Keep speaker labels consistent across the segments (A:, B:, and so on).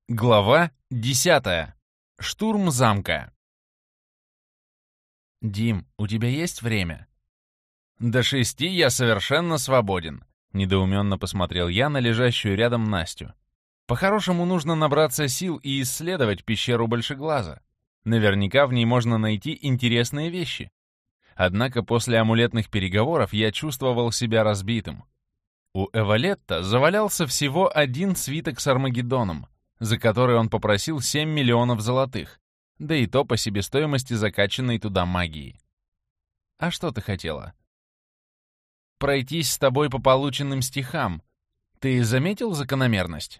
A: Глава 10. Штурм замка. «Дим, у тебя есть время?» «До 6 я совершенно свободен», — недоуменно посмотрел я на лежащую рядом Настю. «По-хорошему нужно набраться сил и исследовать пещеру Большеглаза. Наверняка в ней можно найти интересные вещи. Однако после амулетных переговоров я чувствовал себя разбитым. У Эвалетта завалялся всего один свиток с Армагеддоном, за который он попросил 7 миллионов золотых, да и то по себестоимости закачанной туда магии. А что ты хотела? Пройтись с тобой по полученным стихам. Ты заметил закономерность?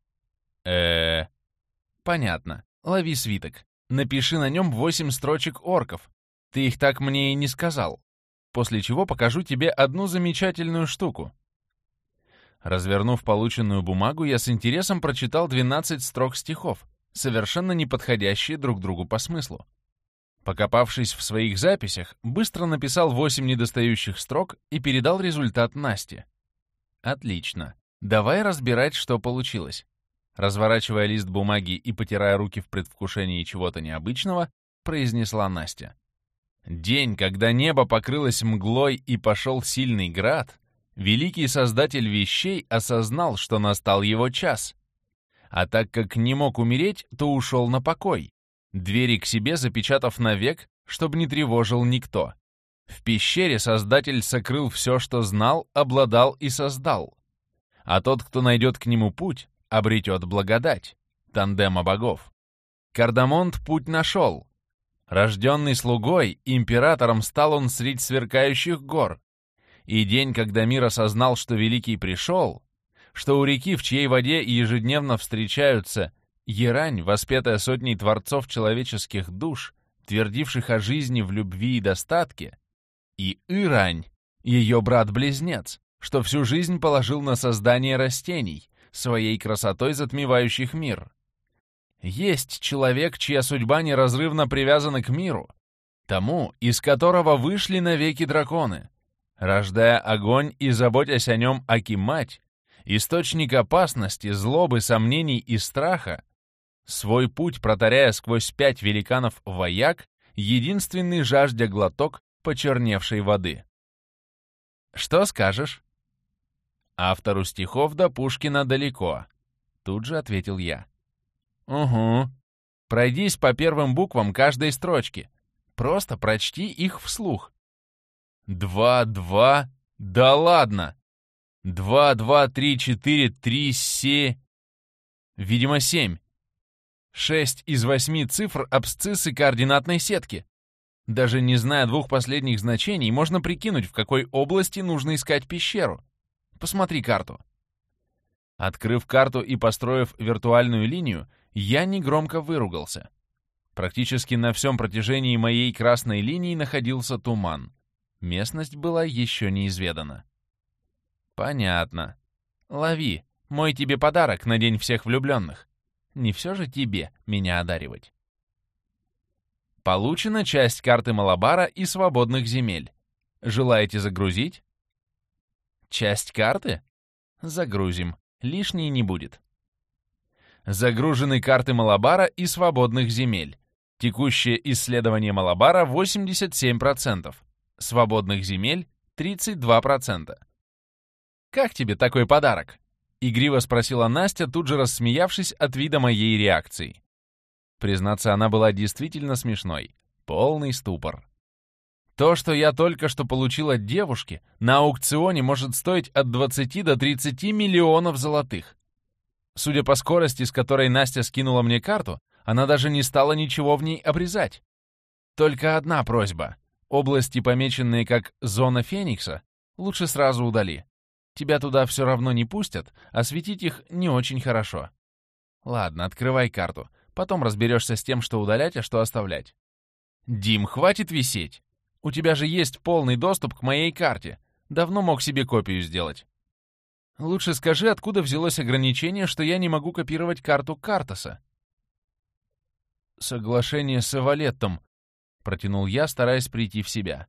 A: Понятно. Лови свиток. Напиши на нем 8 строчек орков. Ты их так мне и не сказал. После чего покажу тебе одну замечательную штуку. Развернув полученную бумагу, я с интересом прочитал 12 строк стихов, совершенно не подходящие друг другу по смыслу. Покопавшись в своих записях, быстро написал 8 недостающих строк и передал результат Насте. Отлично. Давай разбирать, что получилось. Разворачивая лист бумаги и потирая руки в предвкушении чего-то необычного, произнесла Настя. День, когда небо покрылось мглой и пошел сильный град, великий создатель вещей осознал, что настал его час. А так как не мог умереть, то ушел на покой, двери к себе запечатав навек, чтобы не тревожил никто. В пещере создатель сокрыл все, что знал, обладал и создал. А тот, кто найдет к нему путь, обретет благодать. Тандема богов. Кардамонт путь нашел. Рожденный слугой, императором стал он средь сверкающих гор. И день, когда мир осознал, что Великий пришел, что у реки, в чьей воде ежедневно встречаются Ерань, воспетая сотней творцов человеческих душ, твердивших о жизни в любви и достатке, и Ирань, ее брат-близнец, что всю жизнь положил на создание растений, своей красотой затмевающих мир. Есть человек, чья судьба неразрывно привязана к миру, тому, из которого вышли навеки драконы, рождая огонь и заботясь о нем Аки-мать, источник опасности, злобы, сомнений и страха, свой путь протаряя сквозь 5 великанов вояк, единственный жаждя глоток почерневшей воды. Что скажешь? Автору стихов до Пушкина далеко, тут же ответил я. Угу. Пройдись по первым буквам каждой строчки. Просто прочти их вслух. 2, 2, да ладно! 2, 2, 3, 4, 3, 7... Видимо, 7. 6 из 8 цифр абсциссы координатной сетки. Даже не зная двух последних значений, можно прикинуть, в какой области нужно искать пещеру. Посмотри карту. Открыв карту и построив виртуальную линию, я негромко выругался. Практически на всем протяжении моей красной линии находился туман. Местность была еще неизведана. Понятно. Лови. Мой тебе подарок на День всех влюбленных. Не все же тебе меня одаривать. Получена часть карты Малабара и свободных земель. Желаете загрузить? Часть карты? Загрузим. Лишней не будет. Загружены карты Малабара и свободных земель. Текущее исследование Малабара 87%. Свободных земель 32%. «Как тебе такой подарок?» — игриво спросила Настя, тут же рассмеявшись от вида моей реакции. Признаться, она была действительно смешной. Полный ступор. То, что я только что получил от девушки, на аукционе может стоить от 20 до 30 миллионов золотых. Судя по скорости, с которой Настя скинула мне карту, она даже не стала ничего в ней обрезать. Только одна просьба. Области, помеченные как «Зона Феникса», лучше сразу удали. Тебя туда все равно не пустят, а светить их не очень хорошо. Ладно, открывай карту. Потом разберешься с тем, что удалять, а что оставлять. Дим, хватит висеть. У тебя же есть полный доступ к моей карте. Давно мог себе копию сделать. Лучше скажи, откуда взялось ограничение, что я не могу копировать карту Картаса? Соглашение с Эвалеттом, протянул я, стараясь прийти в себя.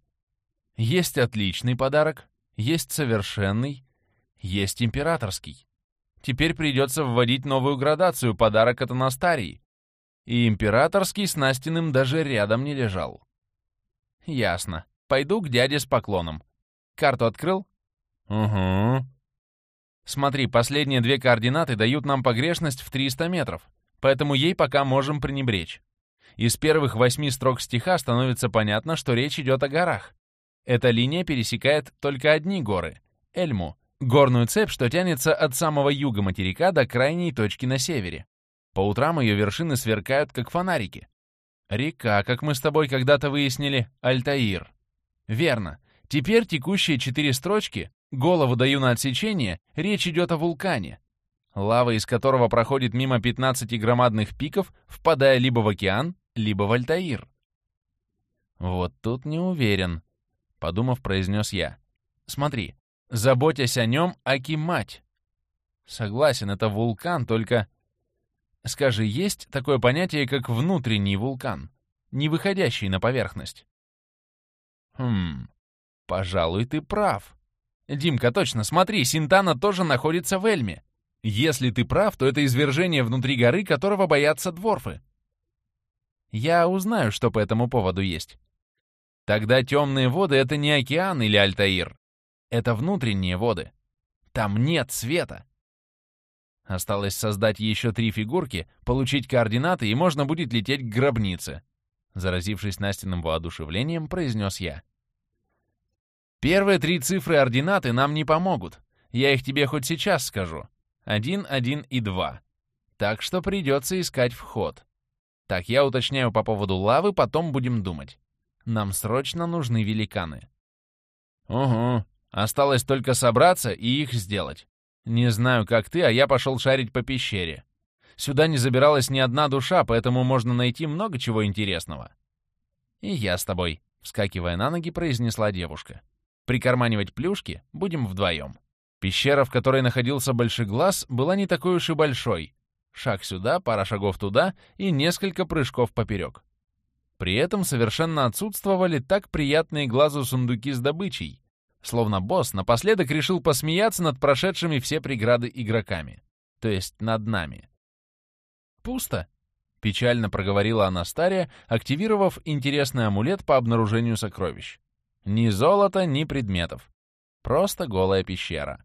A: Есть отличный подарок, есть совершенный, есть императорский. Теперь придется вводить новую градацию, подарок от Анастарии. И императорский с Настиным даже рядом не лежал. Ясно. Пойду к дяде с поклоном. Карту открыл? Угу. Смотри, последние 2 координаты дают нам погрешность в 300 метров, поэтому ей пока можем пренебречь. Из первых 8 строк стиха становится понятно, что речь идет о горах. Эта линия пересекает только одни горы — Эльму, горную цепь, что тянется от самого юга материка до крайней точки на севере. По утрам ее вершины сверкают, как фонарики. Река, как мы с тобой когда-то выяснили, Альтаир. Верно. Теперь текущие 4 строчки, голову даю на отсечение, речь идет о вулкане, лава из которого проходит мимо 15 громадных пиков, впадая либо в океан, либо в Альтаир. Вот тут не уверен, подумав, произнес я. Смотри, заботясь о нем, аки мать. Согласен, это вулкан, только... Скажи, есть такое понятие, как внутренний вулкан, не выходящий на поверхность? Пожалуй, ты прав. Димка, точно, смотри, Синтана тоже находится в Эльме. Если ты прав, то это извержение внутри горы, которого боятся дворфы. Я узнаю, что по этому поводу есть. Тогда темные воды — это не океан или Альтаир. Это внутренние воды. Там нет света. Осталось создать еще 3 фигурки, получить координаты, и можно будет лететь к гробнице. Заразившись Настиным воодушевлением, произнес я. Первые 3 цифры ординаты нам не помогут. Я их тебе хоть сейчас скажу. 1, 1 и 2. Так что придется искать вход. Так, я уточняю по поводу лавы, потом будем думать. Нам срочно нужны великаны. Угу. Осталось только собраться и их сделать. Не знаю, как ты, а я пошел шарить по пещере. Сюда не забиралась ни одна душа, поэтому можно найти много чего интересного. И я с тобой, вскакивая на ноги, произнесла девушка. Прикарманивать плюшки будем вдвоем. Пещера, в которой находился Большеглаз, была не такой уж и большой. Шаг сюда, пара шагов туда и несколько прыжков поперек. При этом совершенно отсутствовали так приятные глазу сундуки с добычей, словно босс напоследок решил посмеяться над прошедшими все преграды игроками, то есть над нами. «Пусто», — печально проговорила Анастария, активировав интересный амулет по обнаружению сокровищ. Ни золота, ни предметов. Просто голая пещера.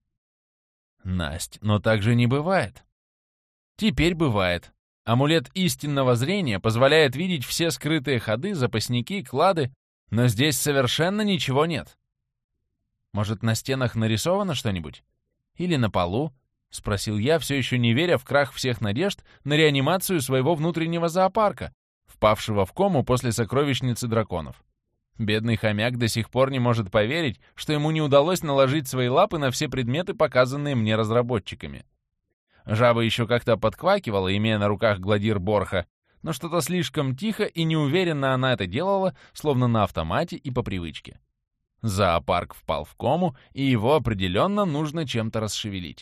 A: Насть, но так же не бывает. Теперь бывает. Амулет истинного зрения позволяет видеть все скрытые ходы, запасники, клады, но здесь совершенно ничего нет. Может, на стенах нарисовано что-нибудь? Или на полу? Спросил я, все еще не веря в крах всех надежд на реанимацию своего внутреннего зоопарка, впавшего в кому после сокровищницы драконов. Бедный хомяк до сих пор не может поверить, что ему не удалось наложить свои лапы на все предметы, показанные мне разработчиками. Жаба еще как-то подквакивала, имея на руках гладир Борха, но что-то слишком тихо и неуверенно она это делала, словно на автомате и по привычке. Зоопарк впал в кому, и его определенно нужно чем-то расшевелить.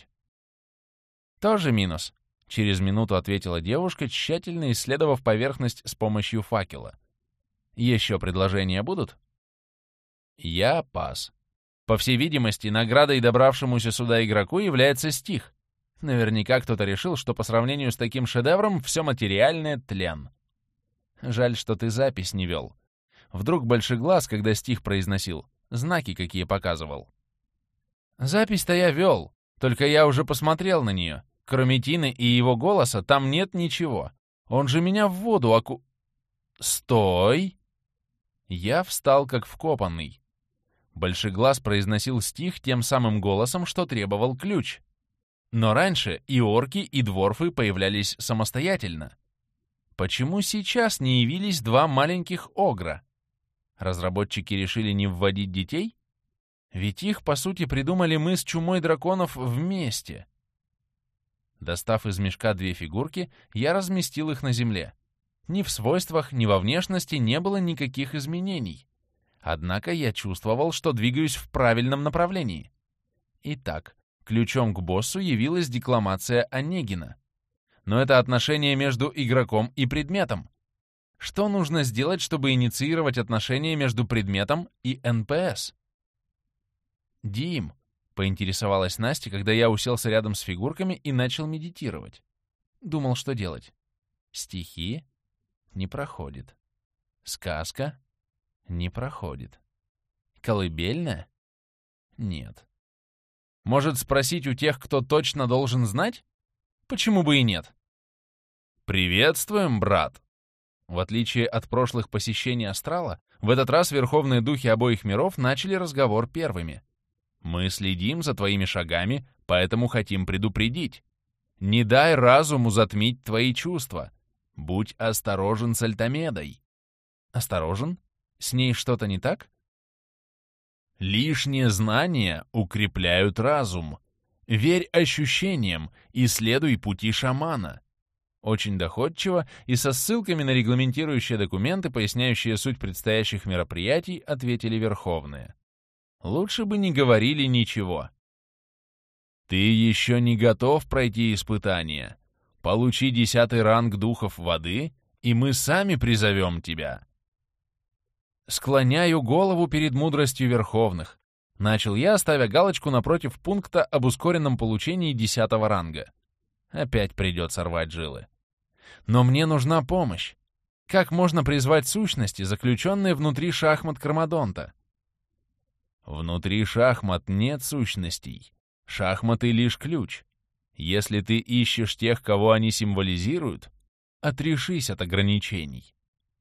A: «Тоже минус», — через минуту ответила девушка, тщательно исследовав поверхность с помощью факела. «Еще предложения будут?» Я пас. По всей видимости, наградой добравшемуся сюда игроку является стих. Наверняка кто-то решил, что по сравнению с таким шедевром все материальное — тлен. Жаль, что ты запись не вел. Вдруг Большеглаз, когда стих произносил, знаки какие показывал. Запись-то я вел, только я уже посмотрел на нее. Кроме Тины и его голоса там нет ничего. Он же меня в воду Стой! Я встал как вкопанный. Большеглаз произносил стих тем самым голосом, что требовал ключ. Но раньше и орки, и дворфы появлялись самостоятельно. Почему сейчас не явились 2 маленьких огра? Разработчики решили не вводить детей? Ведь их, по сути, придумали мы с чумой драконов вместе. Достав из мешка 2 фигурки, я разместил их на земле. Ни в свойствах, ни во внешности не было никаких изменений. Однако я чувствовал, что двигаюсь в правильном направлении. Итак, ключом к боссу явилась декламация Онегина. Но это отношение между игроком и предметом. Что нужно сделать, чтобы инициировать отношения между предметом и НПС? «Дим», — Поинтересовалась Настя, когда я уселся рядом с фигурками и начал медитировать. Думал, что делать. Стихи? Не проходит. Сказка? Не проходит. Колыбельная? Нет. Может, спросить у тех, кто точно должен знать? Почему бы и нет? «Приветствуем, брат!» В отличие от прошлых посещений астрала, в этот раз верховные духи обоих миров начали разговор первыми. «Мы следим за твоими шагами, поэтому хотим предупредить. Не дай разуму затмить твои чувства. Будь осторожен с Альтамедой». «Осторожен? С ней что-то не так?» «Лишние знания укрепляют разум. Верь ощущениям и следуй пути шамана». Очень доходчиво и со ссылками на регламентирующие документы, поясняющие суть предстоящих мероприятий, ответили верховные. Лучше бы не говорили ничего. «Ты еще не готов пройти испытание. Получи 10-й ранг духов воды, и мы сами призовем тебя». «Склоняю голову перед мудростью верховных», — начал я, ставя галочку напротив пункта об ускоренном получении 10-го ранга. Опять придется рвать жилы. Но мне нужна помощь. Как можно призвать сущности, заключенные внутри шахмат Кармадонта? Внутри шахмат нет сущностей. Шахматы — лишь ключ. Если ты ищешь тех, кого они символизируют, отрешись от ограничений.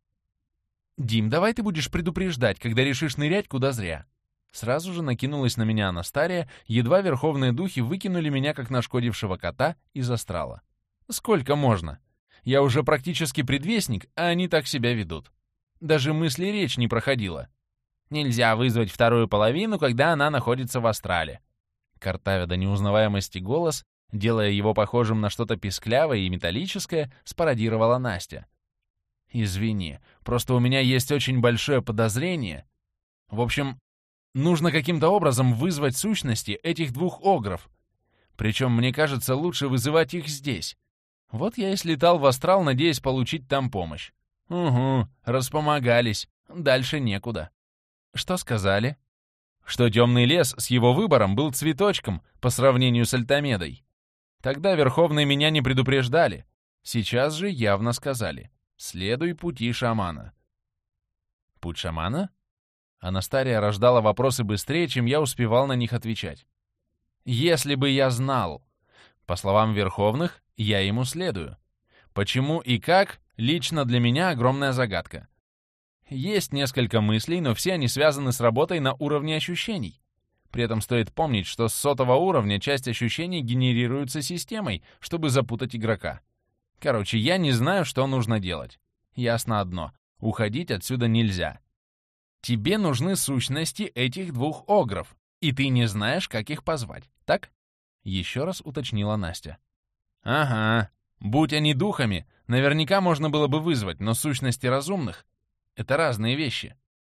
A: «Дим, давай ты будешь предупреждать, когда решишь нырять куда зря». Сразу же накинулась на меня Анастария, едва верховные духи выкинули меня, как нашкодившего кота, из астрала. Сколько можно? Я уже практически предвестник, а они так себя ведут. Даже мысли речь не проходила. Нельзя вызвать вторую половину, когда она находится в астрале. Картавя до неузнаваемости голос, делая его похожим на что-то писклявое и металлическое, спародировала Настя. «Извини, просто у меня есть очень большое подозрение. В общем, нужно каким-то образом вызвать сущности этих двух огров. Причем, мне кажется, лучше вызывать их здесь. Вот я и слетал в астрал, надеясь получить там помощь. Угу, распомогались. Дальше некуда». «Что сказали?» «Что темный лес с его выбором был цветочком по сравнению с Альтамедой. Тогда верховные меня не предупреждали. Сейчас же явно сказали: следуй пути шамана». «Путь шамана?» Анастария рождала вопросы быстрее, чем я успевал на них отвечать. «Если бы я знал. По словам верховных, я ему следую. Почему и как, лично для меня огромная загадка. Есть несколько мыслей, но все они связаны с работой на уровне ощущений. При этом стоит помнить, что с 100-го уровня часть ощущений генерируется системой, чтобы запутать игрока. Короче, я не знаю, что нужно делать. Ясно одно — уходить отсюда нельзя. Тебе нужны сущности этих двух огров, и ты не знаешь, как их позвать, так?» Еще раз уточнила Настя. «Ага. Будь они духами, наверняка можно было бы вызвать, но сущности разумных — это разные вещи».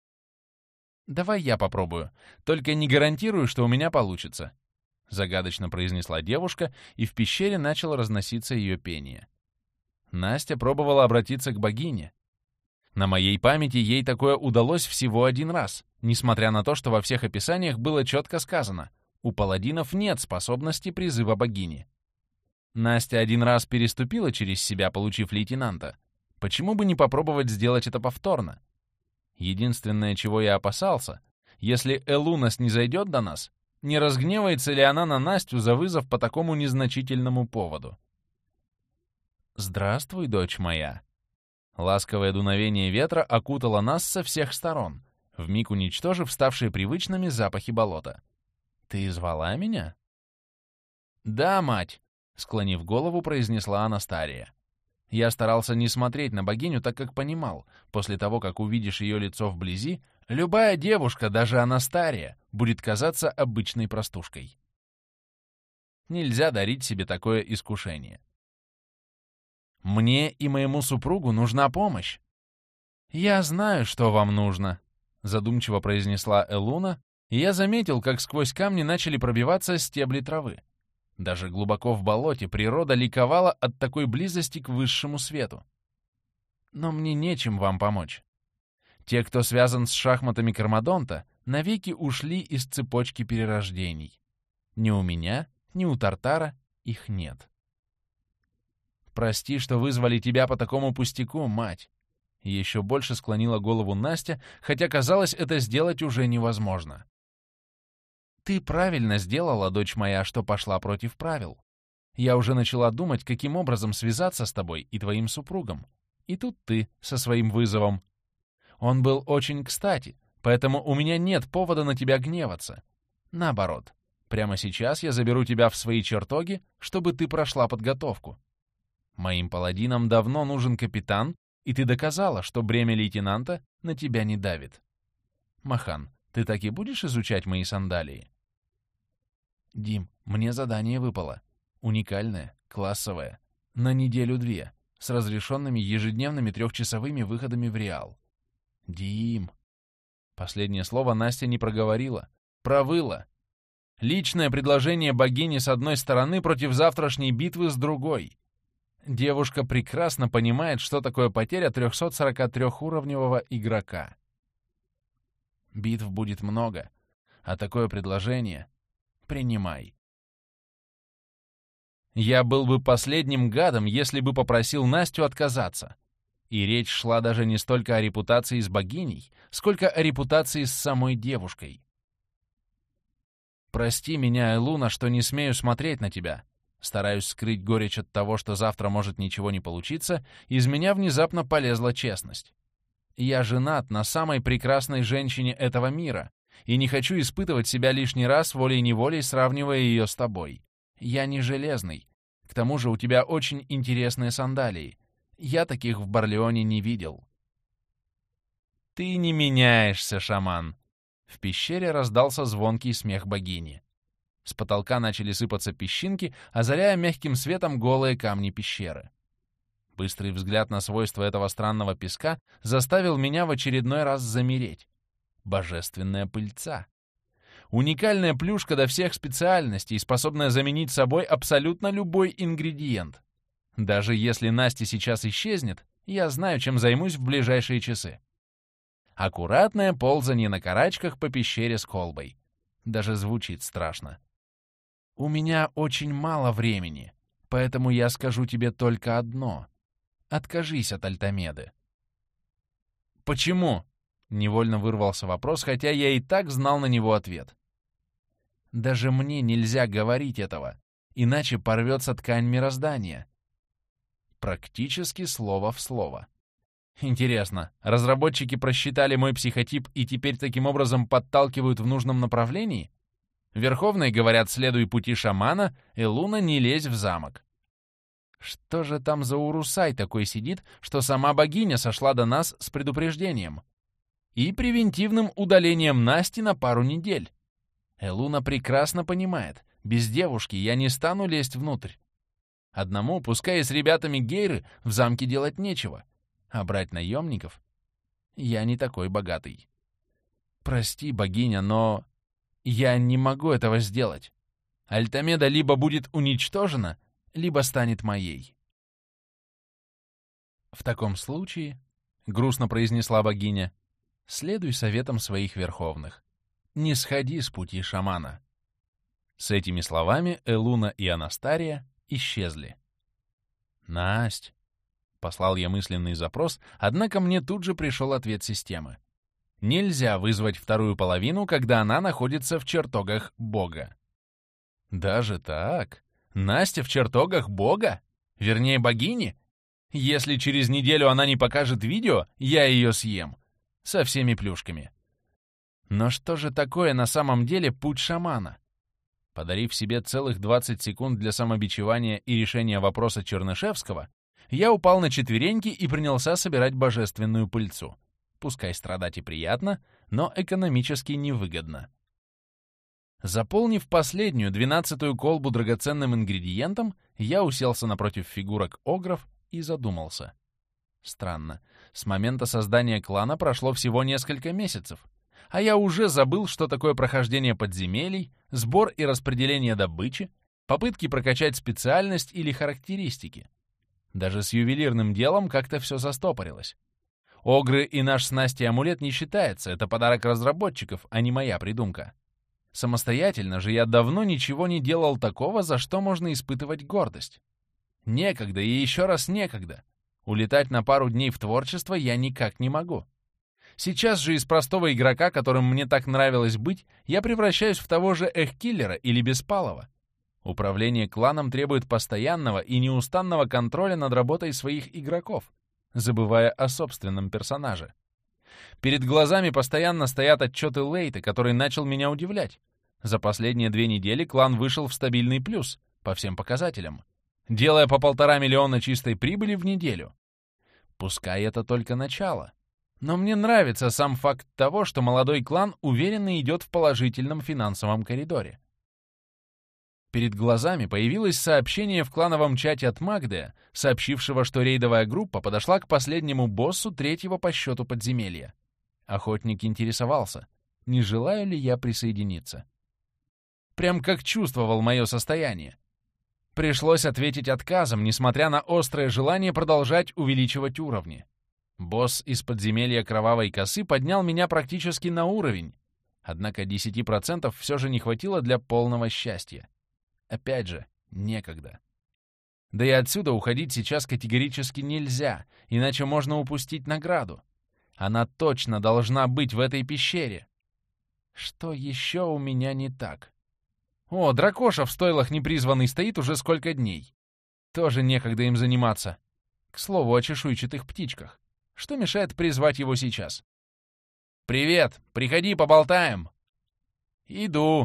A: «Давай я попробую. Только не гарантирую, что у меня получится», — загадочно произнесла девушка, и в пещере начало разноситься ее пение. Настя пробовала обратиться к богине. На моей памяти ей такое удалось всего один раз, несмотря на то, что во всех описаниях было четко сказано: у паладинов нет способности призыва богини. Настя один раз переступила через себя, получив лейтенанта. Почему бы не попробовать сделать это повторно? Единственное, чего я опасался, если Элуна снизойдет до нас, не разгневается ли она на Настю за вызов по такому незначительному поводу? «Здравствуй, дочь моя». Ласковое дуновение ветра окутало нас со всех сторон, вмиг уничтожив ставшие привычными запахи болота. «Ты звала меня?» «Да, мать», — склонив голову, произнесла Анастария. Я старался не смотреть на богиню, так как понимал, после того, как увидишь ее лицо вблизи, любая девушка, даже Анастария, будет казаться обычной простушкой. Нельзя дарить себе такое искушение. «Мне и моему супругу нужна помощь». «Я знаю, что вам нужно», — задумчиво произнесла Элуна, и я заметил, как сквозь камни начали пробиваться стебли травы. Даже глубоко в болоте природа ликовала от такой близости к высшему свету. Но мне нечем вам помочь. Те, кто связан с шахматами Кармадонта, навеки ушли из цепочки перерождений. Ни у меня, ни у Тартара их нет. «Прости, что вызвали тебя по такому пустяку, мать!» Еще больше склонила голову Настя, хотя, казалось, это сделать уже невозможно. «Ты правильно сделала, дочь моя, что пошла против правил. Я уже начала думать, каким образом связаться с тобой и твоим супругом. И тут ты со своим вызовом. Он был очень кстати, поэтому у меня нет повода на тебя гневаться. Наоборот, прямо сейчас я заберу тебя в свои чертоги, чтобы ты прошла подготовку. Моим паладинам давно нужен капитан, и ты доказала, что бремя лейтенанта на тебя не давит. Махан, ты так и будешь изучать мои сандалии?» «Дим, мне задание выпало. Уникальное, классовое. На неделю-две, с разрешенными ежедневными 3-часовыми выходами в Реал. Дим...» Последнее слово Настя не проговорила. Провыла. Личное предложение богини с одной стороны против завтрашней битвы с другой. Девушка прекрасно понимает, что такое потеря 343-уровневого игрока. Битв будет много, а такое предложение принимай. Я был бы последним гадом, если бы попросил Настю отказаться. И речь шла даже не столько о репутации с богиней, сколько о репутации с самой девушкой. «Прости меня, Элуна, что не смею смотреть на тебя. Стараюсь скрыть горечь от того, что завтра может ничего не получиться, из меня внезапно полезла честность. Я женат на самой прекрасной женщине этого мира и не хочу испытывать себя лишний раз волей-неволей, сравнивая ее с тобой. Я не железный. К тому же у тебя очень интересные сандалии. Я таких в Барлеоне не видел». «Ты не меняешься, шаман!» В пещере раздался звонкий смех богини. С потолка начали сыпаться песчинки, озаряя мягким светом голые камни пещеры. Быстрый взгляд на свойства этого странного песка заставил меня в очередной раз замереть. Божественная пыльца. Уникальная плюшка до всех специальностей, способная заменить собой абсолютно любой ингредиент. Даже если Настя сейчас исчезнет, я знаю, чем займусь в ближайшие часы. Аккуратное ползание на карачках по пещере с колбой. Даже звучит страшно. У меня очень мало времени, поэтому я скажу тебе только одно. Откажись от Альтамеды. «Почему?» — невольно вырвался вопрос, хотя я и так знал на него ответ. Даже мне нельзя говорить этого, иначе порвется ткань мироздания. Практически слово в слово. Интересно, разработчики просчитали мой психотип и теперь таким образом подталкивают в нужном направлении? Верховные говорят, следуй пути шамана, Элуна, не лезь в замок. Что же там за урусай такой сидит, что сама богиня сошла до нас с предупреждением? И превентивным удалением Насти на пару недель. Элуна прекрасно понимает, без девушки я не стану лезть внутрь. Одному, пускай и с ребятами Гейры, в замке делать нечего. А брать наемников? Я не такой богатый. Прости, богиня, но я не могу этого сделать. Альтамеда либо будет уничтожена, либо станет моей. В таком случае, — грустно произнесла богиня, — следуй советам своих верховных. Не сходи с пути шамана. С этими словами Элуна и Анастария исчезли. «Насть!» — послал я мысленный запрос, однако мне тут же пришел ответ системы. Нельзя вызвать вторую половину, когда она находится в чертогах Бога. Даже так? Настя в чертогах Бога? Вернее, богини? Если через неделю она не покажет видео, я ее съем. Со всеми плюшками. Но что же такое на самом деле путь шамана? Подарив себе целых 20 секунд для самобичевания и решения вопроса Чернышевского, я упал на четвереньки и принялся собирать божественную пыльцу. Пускай страдать и приятно, но экономически невыгодно. Заполнив последнюю, 12-ю колбу драгоценным ингредиентом, я уселся напротив фигурок огров и задумался. Странно, с момента создания клана прошло всего несколько месяцев, а я уже забыл, что такое прохождение подземелий, сбор и распределение добычи, попытки прокачать специальность или характеристики. Даже с ювелирным делом как-то все застопорилось. Огры и наш с Настей амулет не считается, это подарок разработчиков, а не моя придумка. Самостоятельно же я давно ничего не делал такого, за что можно испытывать гордость. Некогда и еще раз некогда. Улетать на пару дней в творчество я никак не могу. Сейчас же из простого игрока, которым мне так нравилось быть, я превращаюсь в того же Эхкиллера или Беспалова. Управление кланом требует постоянного и неустанного контроля над работой своих игроков, забывая о собственном персонаже. Перед глазами постоянно стоят отчеты Лейта, который начал меня удивлять. За последние 2 недели клан вышел в стабильный плюс по всем показателям, делая по 1,5 миллиона чистой прибыли в неделю. Пускай это только начало. Но мне нравится сам факт того, что молодой клан уверенно идет в положительном финансовом коридоре. Перед глазами появилось сообщение в клановом чате от Магдея, сообщившего, что рейдовая группа подошла к последнему боссу 3-го по счету подземелья. Охотник интересовался, не желаю ли я присоединиться. Прям как чувствовал мое состояние. Пришлось ответить отказом, несмотря на острое желание продолжать увеличивать уровни. Босс из подземелья Кровавой Косы поднял меня практически на уровень, однако 10% все же не хватило для полного счастья. Опять же, некогда. Да и отсюда уходить сейчас категорически нельзя, иначе можно упустить награду. Она точно должна быть в этой пещере. Что еще у меня не так? О, дракоша в стойлах непризванный стоит уже сколько дней. Тоже некогда им заниматься. К слову о чешуйчатых птичках. Что мешает призвать его сейчас? «Привет! Приходи, поболтаем!» «Иду!»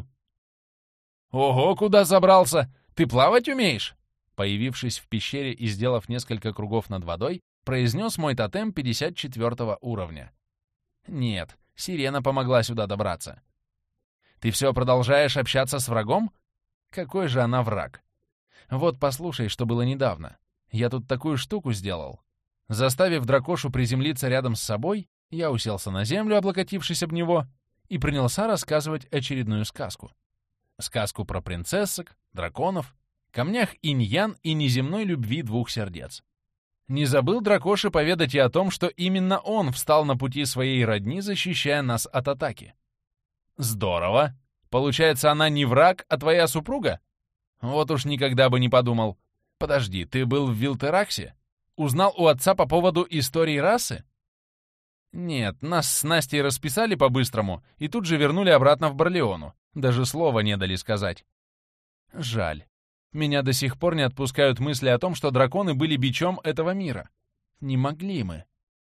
A: «Ого, куда забрался? Ты плавать умеешь?» Появившись в пещере и сделав несколько кругов над водой, произнес мой тотем 54 уровня. «Нет, сирена помогла сюда добраться». «Ты все продолжаешь общаться с врагом?» «Какой же она враг?» «Вот послушай, что было недавно. Я тут такую штуку сделал. Заставив дракошу приземлиться рядом с собой, я уселся на землю, облокотившись об него, и принялся рассказывать очередную сказку. Сказку про принцессок, драконов, камнях инь-ян и неземной любви 2 сердец. Не забыл дракоши поведать и о том, что именно он встал на пути своей родни, защищая нас от атаки. Здорово! Получается, она не враг, а твоя супруга? Вот уж никогда бы не подумал. Подожди, ты был в Вилтераксе? Узнал у отца по поводу истории расы? Нет, нас с Настей расписали по-быстрому и тут же вернули обратно в Барлеону. Даже слова не дали сказать. Жаль. Меня до сих пор не отпускают мысли о том, что драконы были бичом этого мира. Не могли мы.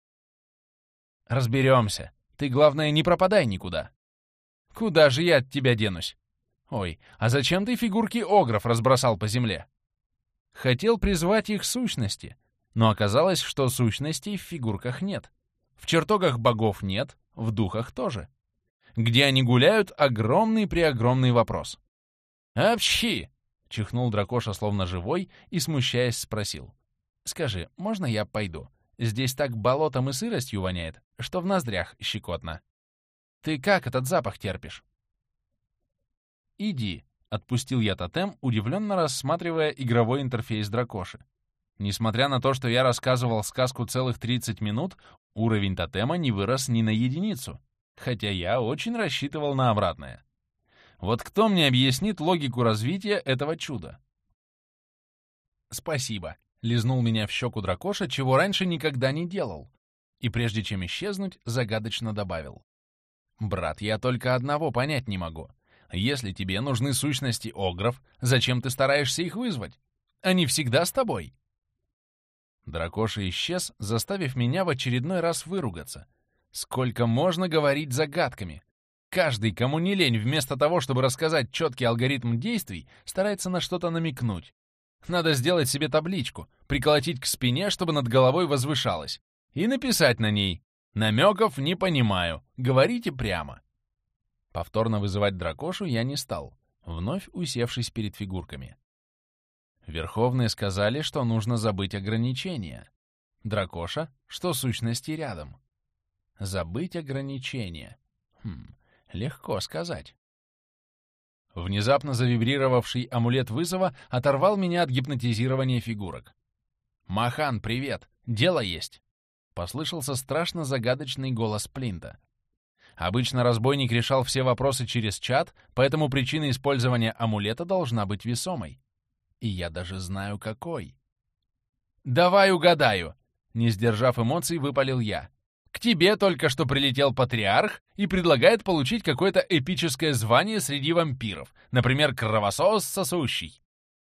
A: Разберемся. Ты, главное, не пропадай никуда. Куда же я от тебя денусь? Ой, а зачем ты фигурки огров разбросал по земле? Хотел призвать их сущности, но оказалось, что сущностей в фигурках нет. В чертогах богов нет, в духах тоже. Где они гуляют — огромный-преогромный вопрос. «Апчхи!» — чихнул дракоша словно живой и, смущаясь, спросил. «Скажи, можно я пойду? Здесь так болотом и сыростью воняет, что в ноздрях щекотно. Ты как этот запах терпишь?» «Иди», — отпустил я тотем, удивленно рассматривая игровой интерфейс дракоши. Несмотря на то, что я рассказывал сказку целых 30 минут, уровень тотема не вырос ни на единицу, хотя я очень рассчитывал на обратное. Вот кто мне объяснит логику развития этого чуда? «Спасибо», — лизнул меня в щеку дракоша, чего раньше никогда не делал, и прежде чем исчезнуть, загадочно добавил. «Брат, я только одного понять не могу. Если тебе нужны сущности огров, зачем ты стараешься их вызвать? Они всегда с тобой». Дракоша исчез, заставив меня в очередной раз выругаться. Сколько можно говорить загадками? Каждый, кому не лень, вместо того, чтобы рассказать четкий алгоритм действий, старается на что-то намекнуть. Надо сделать себе табличку, приколотить к спине, чтобы над головой возвышалось, и написать на ней: «Намеков не понимаю, говорите прямо». Повторно вызывать дракошу я не стал, вновь усевшись перед фигурками. Верховные сказали, что нужно забыть ограничения. Дракоша, что сущности рядом. Забыть ограничения. Легко сказать. Внезапно завибрировавший амулет вызова оторвал меня от гипнотизирования фигурок. «Махан, привет! Дело есть!» Послышался страшно загадочный голос Плинта. Обычно разбойник решал все вопросы через чат, поэтому причина использования амулета должна быть весомой. И я даже знаю, какой. «Давай угадаю!» — не сдержав эмоций, выпалил я. «К тебе только что прилетел патриарх и предлагает получить какое-то эпическое звание среди вампиров, например, кровосос сосущий».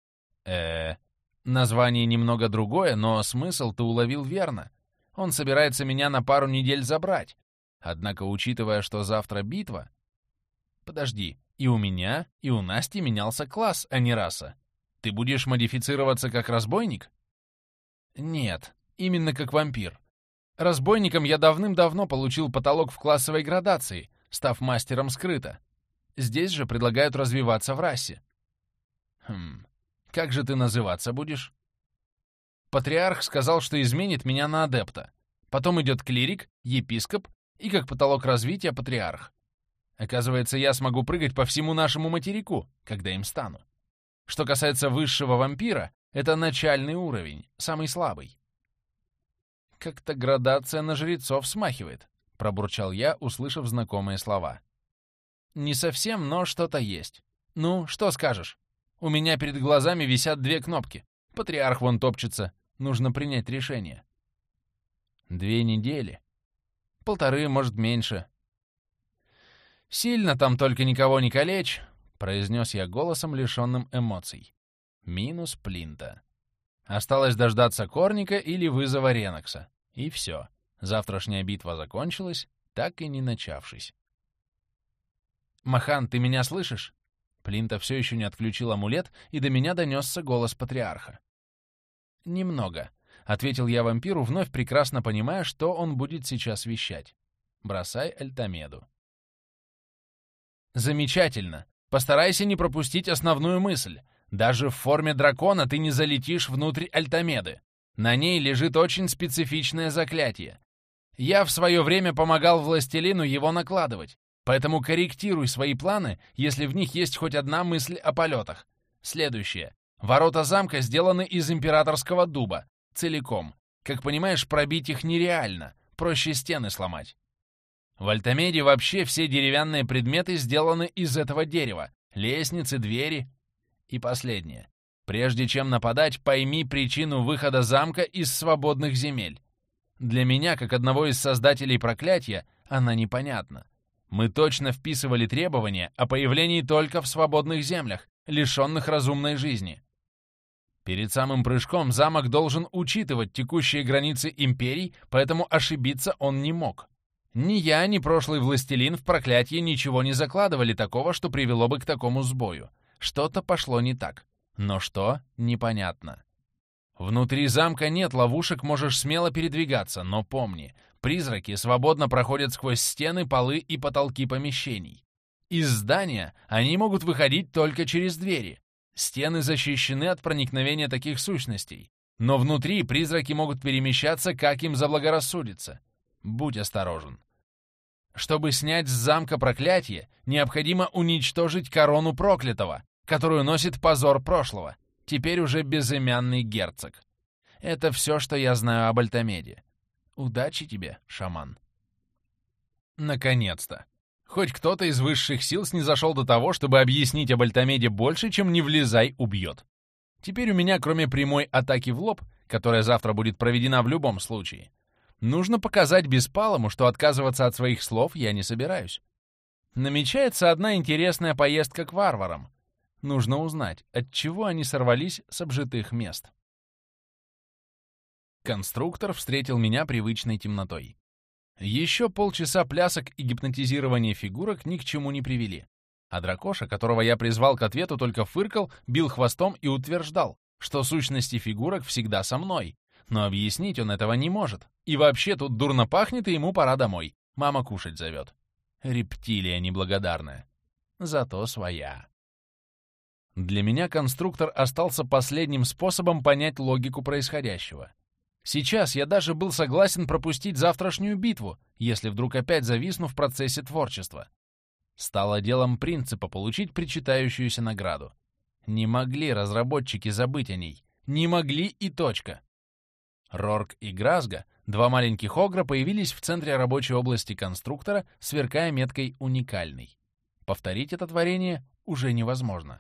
A: Название немного другое, но смысл ты уловил верно. Он собирается меня на пару недель забрать. Однако, учитывая, что завтра битва... Подожди, и у меня, и у Насти менялся класс, а не раса. Ты будешь модифицироваться как разбойник? Нет, именно как вампир. Разбойником я давным-давно получил потолок в классовой градации, став мастером скрыто. Здесь же предлагают развиваться в расе. Как же ты называться будешь? Патриарх сказал, что изменит меня на адепта. Потом идет клирик, епископ и как потолок развития патриарх. Оказывается, я смогу прыгать по всему нашему материку, когда им стану. Что касается высшего вампира, это начальный уровень, самый слабый. «Как-то градация на жрецов смахивает», — пробурчал я, услышав знакомые слова. «Не совсем, но что-то есть. Ну, что скажешь? У меня перед глазами висят 2 кнопки. Патриарх вон топчется. Нужно принять решение». 2 недели. 1,5, может, меньше. «Сильно там только никого не калечь», — произнес я голосом, лишенным эмоций. Минус Плинта. Осталось дождаться Корника или вызова Ренокса. И все. Завтрашняя битва закончилась, так и не начавшись. «Махан, ты меня слышишь?» Плинта все еще не отключил амулет, и до меня донесся голос патриарха. «Немного», — ответил я вампиру, вновь прекрасно понимая, что он будет сейчас вещать. «Бросай Альтамеду». «Замечательно. Постарайся не пропустить основную мысль. Даже в форме дракона ты не залетишь внутрь Альтамеды. На ней лежит очень специфичное заклятие. Я в свое время помогал властелину его накладывать, поэтому корректируй свои планы, если в них есть хоть одна мысль о полетах. Следующее. Ворота замка сделаны из императорского дуба, целиком. Как понимаешь, пробить их нереально, проще стены сломать. В Альтамеде вообще все деревянные предметы сделаны из этого дерева, лестницы, двери. И последнее. Прежде чем нападать, пойми причину выхода замка из свободных земель. Для меня, как одного из создателей проклятия, она непонятна. Мы точно вписывали требования о появлении только в свободных землях, лишенных разумной жизни. Перед самым прыжком замок должен учитывать текущие границы империй, поэтому ошибиться он не мог. Ни я, ни прошлый властелин в проклятие ничего не закладывали такого, что привело бы к такому сбою. Что-то пошло не так. Но что — непонятно. Внутри замка нет ловушек, можешь смело передвигаться, но помни, призраки свободно проходят сквозь стены, полы и потолки помещений. Из здания они могут выходить только через двери. Стены защищены от проникновения таких сущностей, но внутри призраки могут перемещаться, как им заблагорассудится. Будь осторожен. Чтобы снять с замка проклятие, необходимо уничтожить корону проклятого, которую носит позор прошлого, теперь уже безымянный герцог. Это все, что я знаю об Альтамеде. Удачи тебе, шаман. Наконец-то. Хоть кто-то из высших сил снизошел до того, чтобы объяснить об Альтамеде больше, чем «не влезай, убьет». Теперь у меня, кроме прямой атаки в лоб, которая завтра будет проведена в любом случае, нужно показать Беспалому, что отказываться от своих слов я не собираюсь. Намечается одна интересная поездка к варварам. Нужно узнать, от чего они сорвались с обжитых мест. Конструктор встретил меня привычной темнотой. Еще полчаса плясок и гипнотизирования фигурок ни к чему не привели. А дракоша, которого я призвал к ответу, только фыркал, бил хвостом и утверждал, что сущности фигурок всегда со мной. Но объяснить он этого не может. И вообще тут дурно пахнет, и ему пора домой. Мама кушать зовет. Рептилия неблагодарная. Зато своя. Для меня конструктор остался последним способом понять логику происходящего. Сейчас я даже был согласен пропустить завтрашнюю битву, если вдруг опять зависну в процессе творчества. Стало делом принципа получить причитающуюся награду. Не могли разработчики забыть о ней. Не могли и точка. Рорк и Гразга, два маленьких огра, появились в центре рабочей области конструктора, сверкая меткой «Уникальный». Повторить это творение уже невозможно.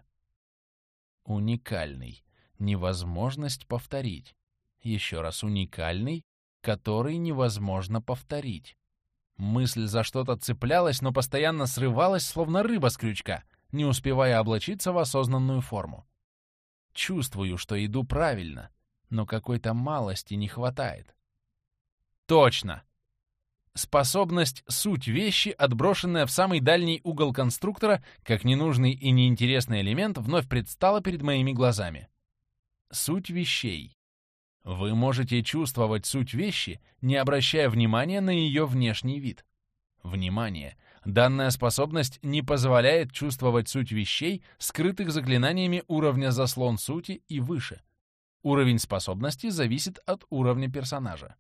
A: Уникальный. Невозможность повторить. Еще раз уникальный, который невозможно повторить. Мысль за что-то цеплялась, но постоянно срывалась, словно рыба с крючка, не успевая облачиться в осознанную форму. Чувствую, что иду правильно, но какой-то малости не хватает. Точно! Способность суть вещи, отброшенная в самый дальний угол конструктора, как ненужный и неинтересный элемент, вновь предстала перед моими глазами. Суть вещей. Вы можете чувствовать суть вещи, не обращая внимания на ее внешний вид. Внимание! Данная способность не позволяет чувствовать суть вещей, скрытых заклинаниями уровня заслон сути и выше. Уровень способности зависит от уровня персонажа.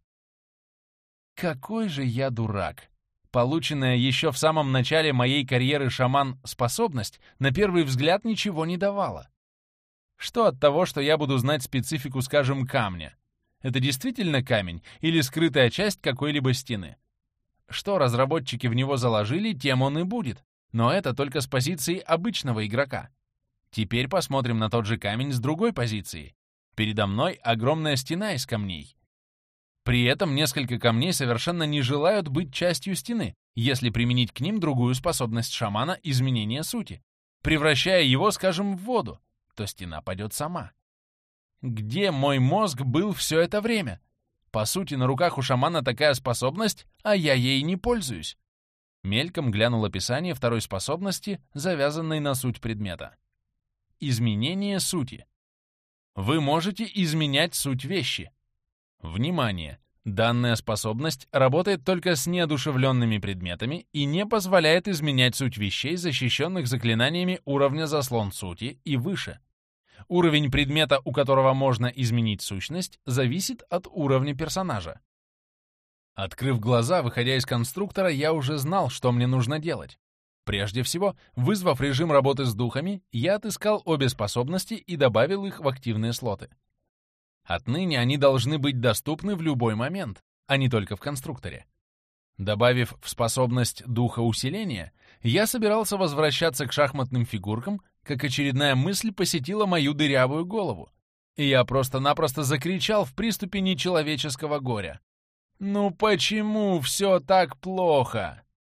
A: Какой же я дурак! Полученная еще в самом начале моей карьеры шаман способность на первый взгляд ничего не давала. Что от того, что я буду знать специфику, скажем, камня? Это действительно камень или скрытая часть какой-либо стены? Что разработчики в него заложили, тем он и будет. Но это только с позиции обычного игрока. Теперь посмотрим на тот же камень с другой позиции. Передо мной огромная стена из камней. При этом несколько камней совершенно не желают быть частью стены, если применить к ним другую способность шамана изменения сути, превращая его, скажем, в воду, то стена падет сама. Где мой мозг был все это время? По сути, на руках у шамана такая способность, а я ей не пользуюсь. Мельком глянул описание второй способности, завязанной на суть предмета. Изменение сути. Вы можете изменять суть вещи. Внимание! Данная способность работает только с неодушевленными предметами и не позволяет изменять суть вещей, защищенных заклинаниями уровня заслон сути и выше. Уровень предмета, у которого можно изменить сущность, зависит от уровня персонажа. Открыв глаза, выходя из конструктора, я уже знал, что мне нужно делать. Прежде всего, вызвав режим работы с духами, я отыскал обе способности и добавил их в активные слоты. Отныне они должны быть доступны в любой момент, а не только в конструкторе. Добавив в способность духа усиления, я собирался возвращаться к шахматным фигуркам, как очередная мысль посетила мою дырявую голову, и я просто-напросто закричал в приступе нечеловеческого горя. «Ну почему все так плохо?»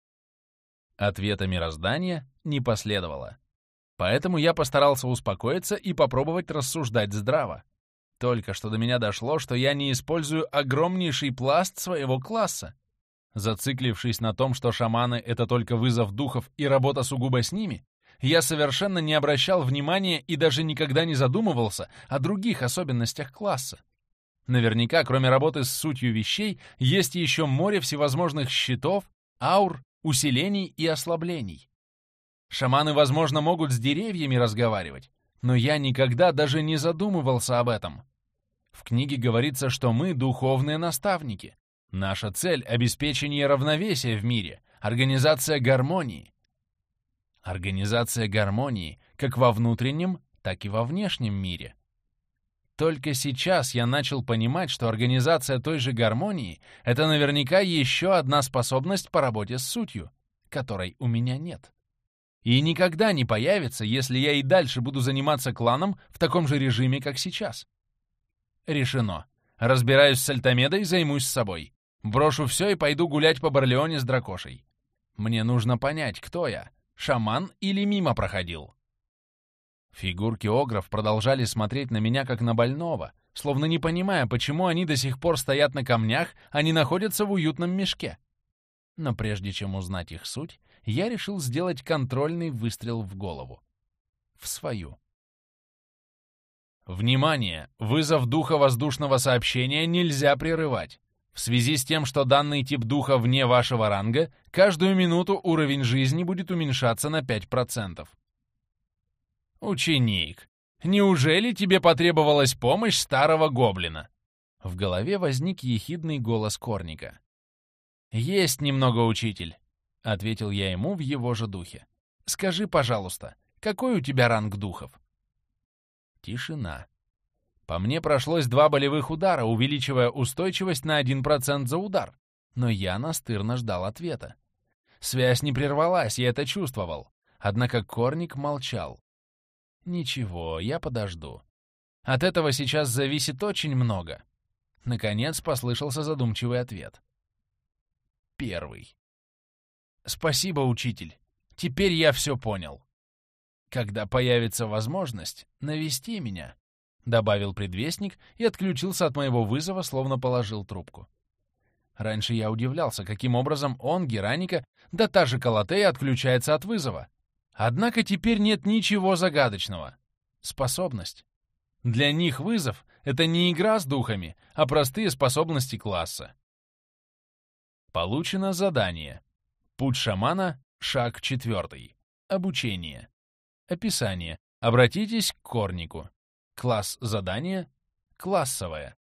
A: Ответа мироздания не последовало. Поэтому я постарался успокоиться и попробовать рассуждать здраво. Только что до меня дошло, что я не использую огромнейший пласт своего класса. Зациклившись на том, что шаманы — это только вызов духов и работа сугубо с ними, я совершенно не обращал внимания и даже никогда не задумывался о других особенностях класса. Наверняка, кроме работы с сутью вещей, есть еще море всевозможных щитов, аур, усилений и ослаблений. Шаманы, возможно, могут с деревьями разговаривать, но я никогда даже не задумывался об этом. В книге говорится, что мы — духовные наставники. Наша цель — обеспечение равновесия в мире, организация гармонии. Организация гармонии как во внутреннем, так и во внешнем мире. Только сейчас я начал понимать, что организация той же гармонии — это наверняка еще одна способность по работе с сутью, которой у меня нет. И никогда не появится, если я и дальше буду заниматься кланом в таком же режиме, как сейчас. Решено. Разбираюсь с Альтамедой, займусь собой. Брошу все и пойду гулять по Барлеоне с дракошей. Мне нужно понять, кто я. Шаман или мимо проходил? Фигурки огров продолжали смотреть на меня как на больного, словно не понимая, почему они до сих пор стоят на камнях, а не находятся в уютном мешке. Но прежде чем узнать их суть, я решил сделать контрольный выстрел в голову. В свою. Внимание! Вызов духа воздушного сообщения нельзя прерывать. В связи с тем, что данный тип духа вне вашего ранга, каждую минуту уровень жизни будет уменьшаться на 5%. «Ученик, неужели тебе потребовалась помощь старого гоблина?» В голове возник ехидный голос Корника. «Есть немного, учитель», — ответил я ему в его же духе. «Скажи, пожалуйста, какой у тебя ранг духов?» Тишина. По мне прошлось 2 болевых удара, увеличивая устойчивость на 1% за удар, но я настырно ждал ответа. Связь не прервалась, я это чувствовал. Однако Корник молчал. Ничего, я подожду. От этого сейчас зависит очень много. Наконец послышался задумчивый ответ. 1. Спасибо, учитель. Теперь я все понял. Когда появится возможность, навести меня, добавил предвестник и отключился от моего вызова, словно положил трубку. Раньше я удивлялся, каким образом он, Гераника, да та же Калатея отключается от вызова. Однако теперь нет ничего загадочного. Способность. Для них вызов — это не игра с духами, а простые способности класса. Получено задание. Путь шамана, шаг 4. Обучение. Описание. Обратитесь к Корнику. Класс задания — классовое.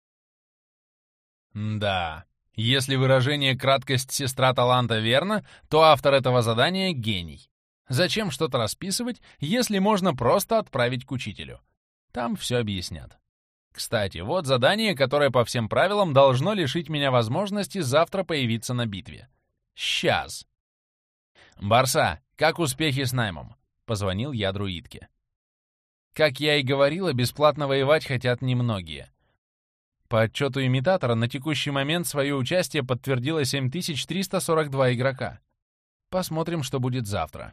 A: Да, если выражение «краткость сестра таланта» верно, то автор этого задания — гений. Зачем что-то расписывать, если можно просто отправить к учителю? Там все объяснят. Кстати, вот задание, которое по всем правилам должно лишить меня возможности завтра появиться на битве. Сейчас. «Барса, как успехи с наймом?» — позвонил я друидке. Как я и говорила, бесплатно воевать хотят немногие. По отчету имитатора, на текущий момент свое участие подтвердило 7342 игрока. Посмотрим, что будет завтра.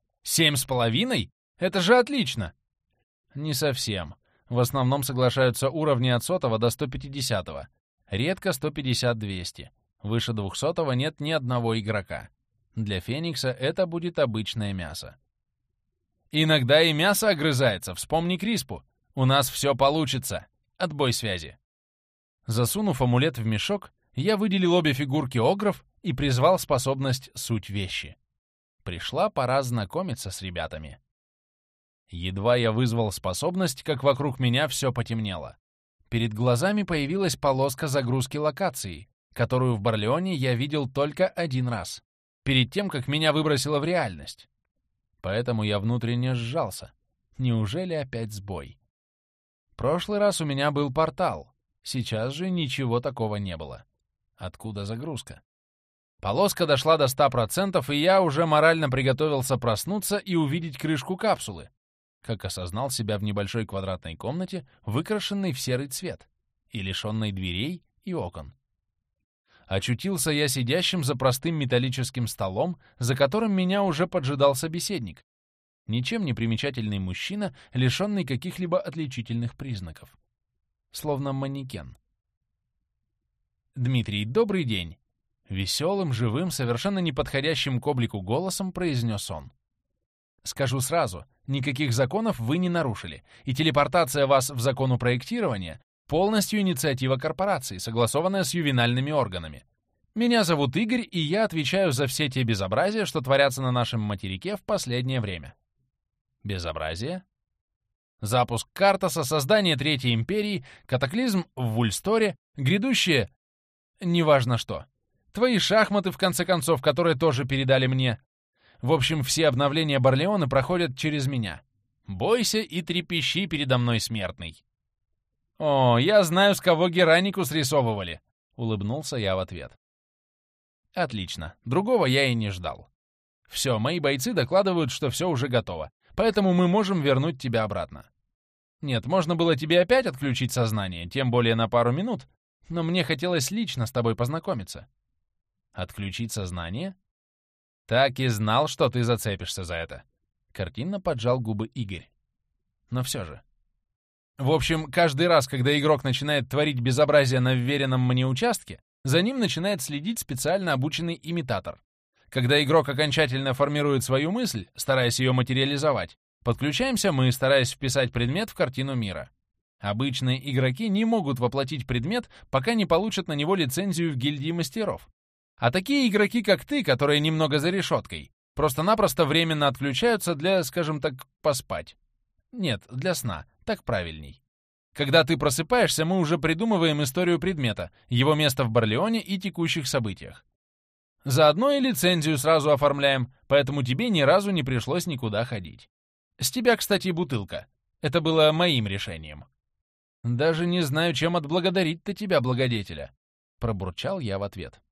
A: 7,5? Это же отлично! Не совсем. В основном соглашаются уровни от 100 до 150. Редко 150-200. Выше 200 нет ни одного игрока. Для Феникса это будет обычное мясо. Иногда и мясо огрызается, вспомни Криспу. У нас все получится. Отбой связи. Засунув амулет в мешок, я выделил обе фигурки огров и призвал способность «Суть вещи». Пришла пора знакомиться с ребятами. Едва я вызвал способность, как вокруг меня все потемнело. Перед глазами появилась полоска загрузки локации, которую в Барлеоне я видел только один раз, перед тем, как меня выбросило в реальность. Поэтому я внутренне сжался. Неужели опять сбой? Прошлый раз у меня был портал, сейчас же ничего такого не было. Откуда загрузка? Полоска дошла до 100%, и я уже морально приготовился проснуться и увидеть крышку капсулы, как осознал себя в небольшой квадратной комнате, выкрашенной в серый цвет и лишенной дверей и окон. Очутился я сидящим за простым металлическим столом, за которым меня уже поджидал собеседник. Ничем не примечательный мужчина, лишенный каких-либо отличительных признаков. Словно манекен. «Дмитрий, добрый день!» Веселым, живым, совершенно неподходящим к облику голосом произнес он. «Скажу сразу, никаких законов вы не нарушили, и телепортация вас в закону проектирования — полностью инициатива корпорации, согласованная с ювенальными органами. Меня зовут Игорь, и я отвечаю за все те безобразия, что творятся на нашем материке в последнее время». Безобразие? Запуск Картаса, создание Третьей Империи, катаклизм в Вульсторе, грядущее... Неважно что. Твои шахматы, в конце концов, которые тоже передали мне. В общем, все обновления Барлеона проходят через меня. Бойся и трепещи передо мной, смертный. «О, я знаю, с кого Геранику срисовывали», — улыбнулся я в ответ. «Отлично. Другого я и не ждал. Все, мои бойцы докладывают, что все уже готово, поэтому мы можем вернуть тебя обратно. Нет, можно было тебе опять отключить сознание, тем более на пару минут, но мне хотелось лично с тобой познакомиться». «Отключить сознание?» «Так и знал, что ты зацепишься за это», — картинно поджал губы Игорь. «Но все же». В общем, каждый раз, когда игрок начинает творить безобразие на вверенном мне участке, за ним начинает следить специально обученный имитатор. Когда игрок окончательно формирует свою мысль, стараясь ее материализовать, подключаемся мы, стараясь вписать предмет в картину мира. Обычные игроки не могут воплотить предмет, пока не получат на него лицензию в гильдии мастеров. А такие игроки, как ты, которые немного за решеткой, просто-напросто временно отключаются для, скажем так, поспать. Нет, для сна, так правильней. Когда ты просыпаешься, мы уже придумываем историю предмета, его место в Барлеоне и текущих событиях. Заодно и лицензию сразу оформляем, поэтому тебе ни разу не пришлось никуда ходить. С тебя, кстати, бутылка. Это было моим решением. Даже не знаю, чем отблагодарить-то тебя, благодетеля, пробурчал я в ответ.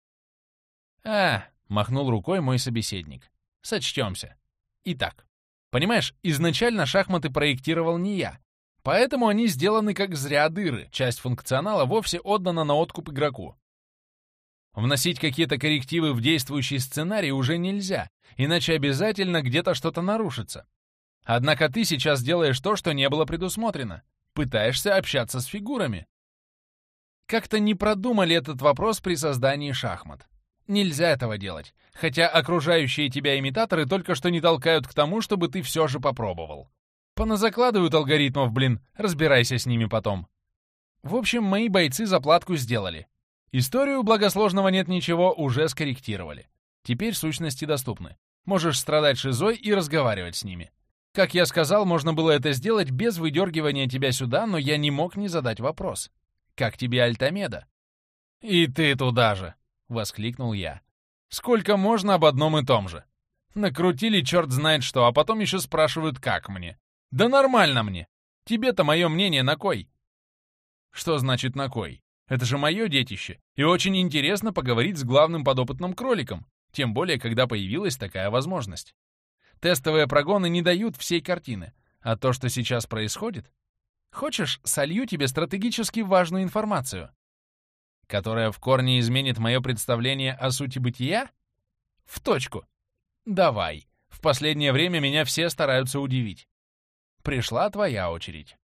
A: Махнул рукой мой собеседник. Сочтемся. Итак, понимаешь, изначально шахматы проектировал не я, поэтому они сделаны как зря дыры, часть функционала вовсе отдана на откуп игроку. Вносить какие-то коррективы в действующий сценарий уже нельзя, иначе обязательно где-то что-то нарушится. Однако ты сейчас делаешь то, что не было предусмотрено. Пытаешься общаться с фигурами. Как-то не продумали этот вопрос при создании шахмат. Нельзя этого делать, хотя окружающие тебя имитаторы только что не толкают к тому, чтобы ты все же попробовал. Поназакладывают алгоритмов, разбирайся с ними потом. В общем, мои бойцы заплатку сделали. Историю благосложного нет ничего уже скорректировали. Теперь сущности доступны. Можешь страдать шизой и разговаривать с ними. Как я сказал, можно было это сделать без выдергивания тебя сюда, но я не мог не задать вопрос. Как тебе Альтамеда? «И ты туда же!» — воскликнул я. «Сколько можно об одном и том же? Накрутили черт знает что, а потом еще спрашивают, как мне. Да нормально мне! Тебе-то мое мнение на кой?» «Что значит на кой? Это же мое детище, и очень интересно поговорить с главным подопытным кроликом, тем более, когда появилась такая возможность. Тестовые прогоны не дают всей картины, а то, что сейчас происходит... Хочешь, солью тебе стратегически важную информацию, которая в корне изменит мое представление о сути бытия? В точку. Давай. В последнее время меня все стараются удивить. Пришла твоя очередь.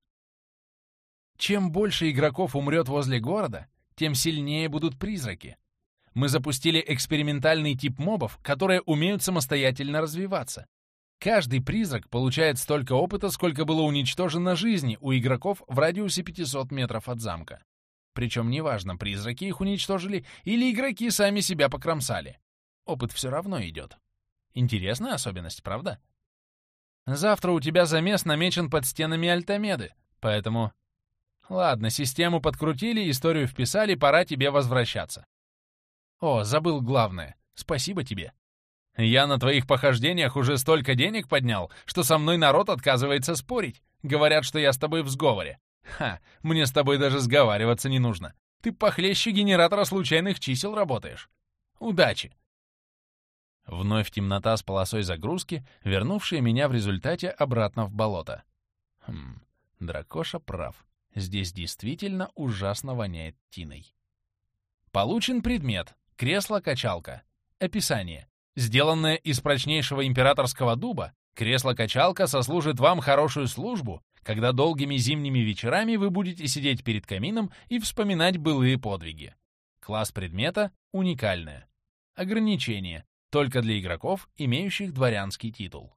A: Чем больше игроков умрет возле города, тем сильнее будут призраки. Мы запустили экспериментальный тип мобов, которые умеют самостоятельно развиваться. Каждый призрак получает столько опыта, сколько было уничтожено жизни у игроков в радиусе 500 метров от замка. Причем неважно, призраки их уничтожили или игроки сами себя покромсали. Опыт все равно идет. Интересная особенность, правда? Завтра у тебя замес намечен под стенами Альтамеды, поэтому... Ладно, систему подкрутили, историю вписали, пора тебе возвращаться. О, забыл главное. Спасибо тебе. Я на твоих похождениях уже столько денег поднял, что со мной народ отказывается спорить. Говорят, что я с тобой в сговоре. Мне с тобой даже сговариваться не нужно. Ты похлеще генератора случайных чисел работаешь. Удачи!» Вновь темнота с полосой загрузки, вернувшая меня в результате обратно в болото. Дракоша прав. Здесь действительно ужасно воняет тиной. Получен предмет. Кресло-качалка. Описание. Сделанное из прочнейшего императорского дуба, кресло-качалка сослужит вам хорошую службу, когда долгими зимними вечерами вы будете сидеть перед камином и вспоминать былые подвиги. Класс предмета — уникальное. Ограничение — только для игроков, имеющих дворянский титул.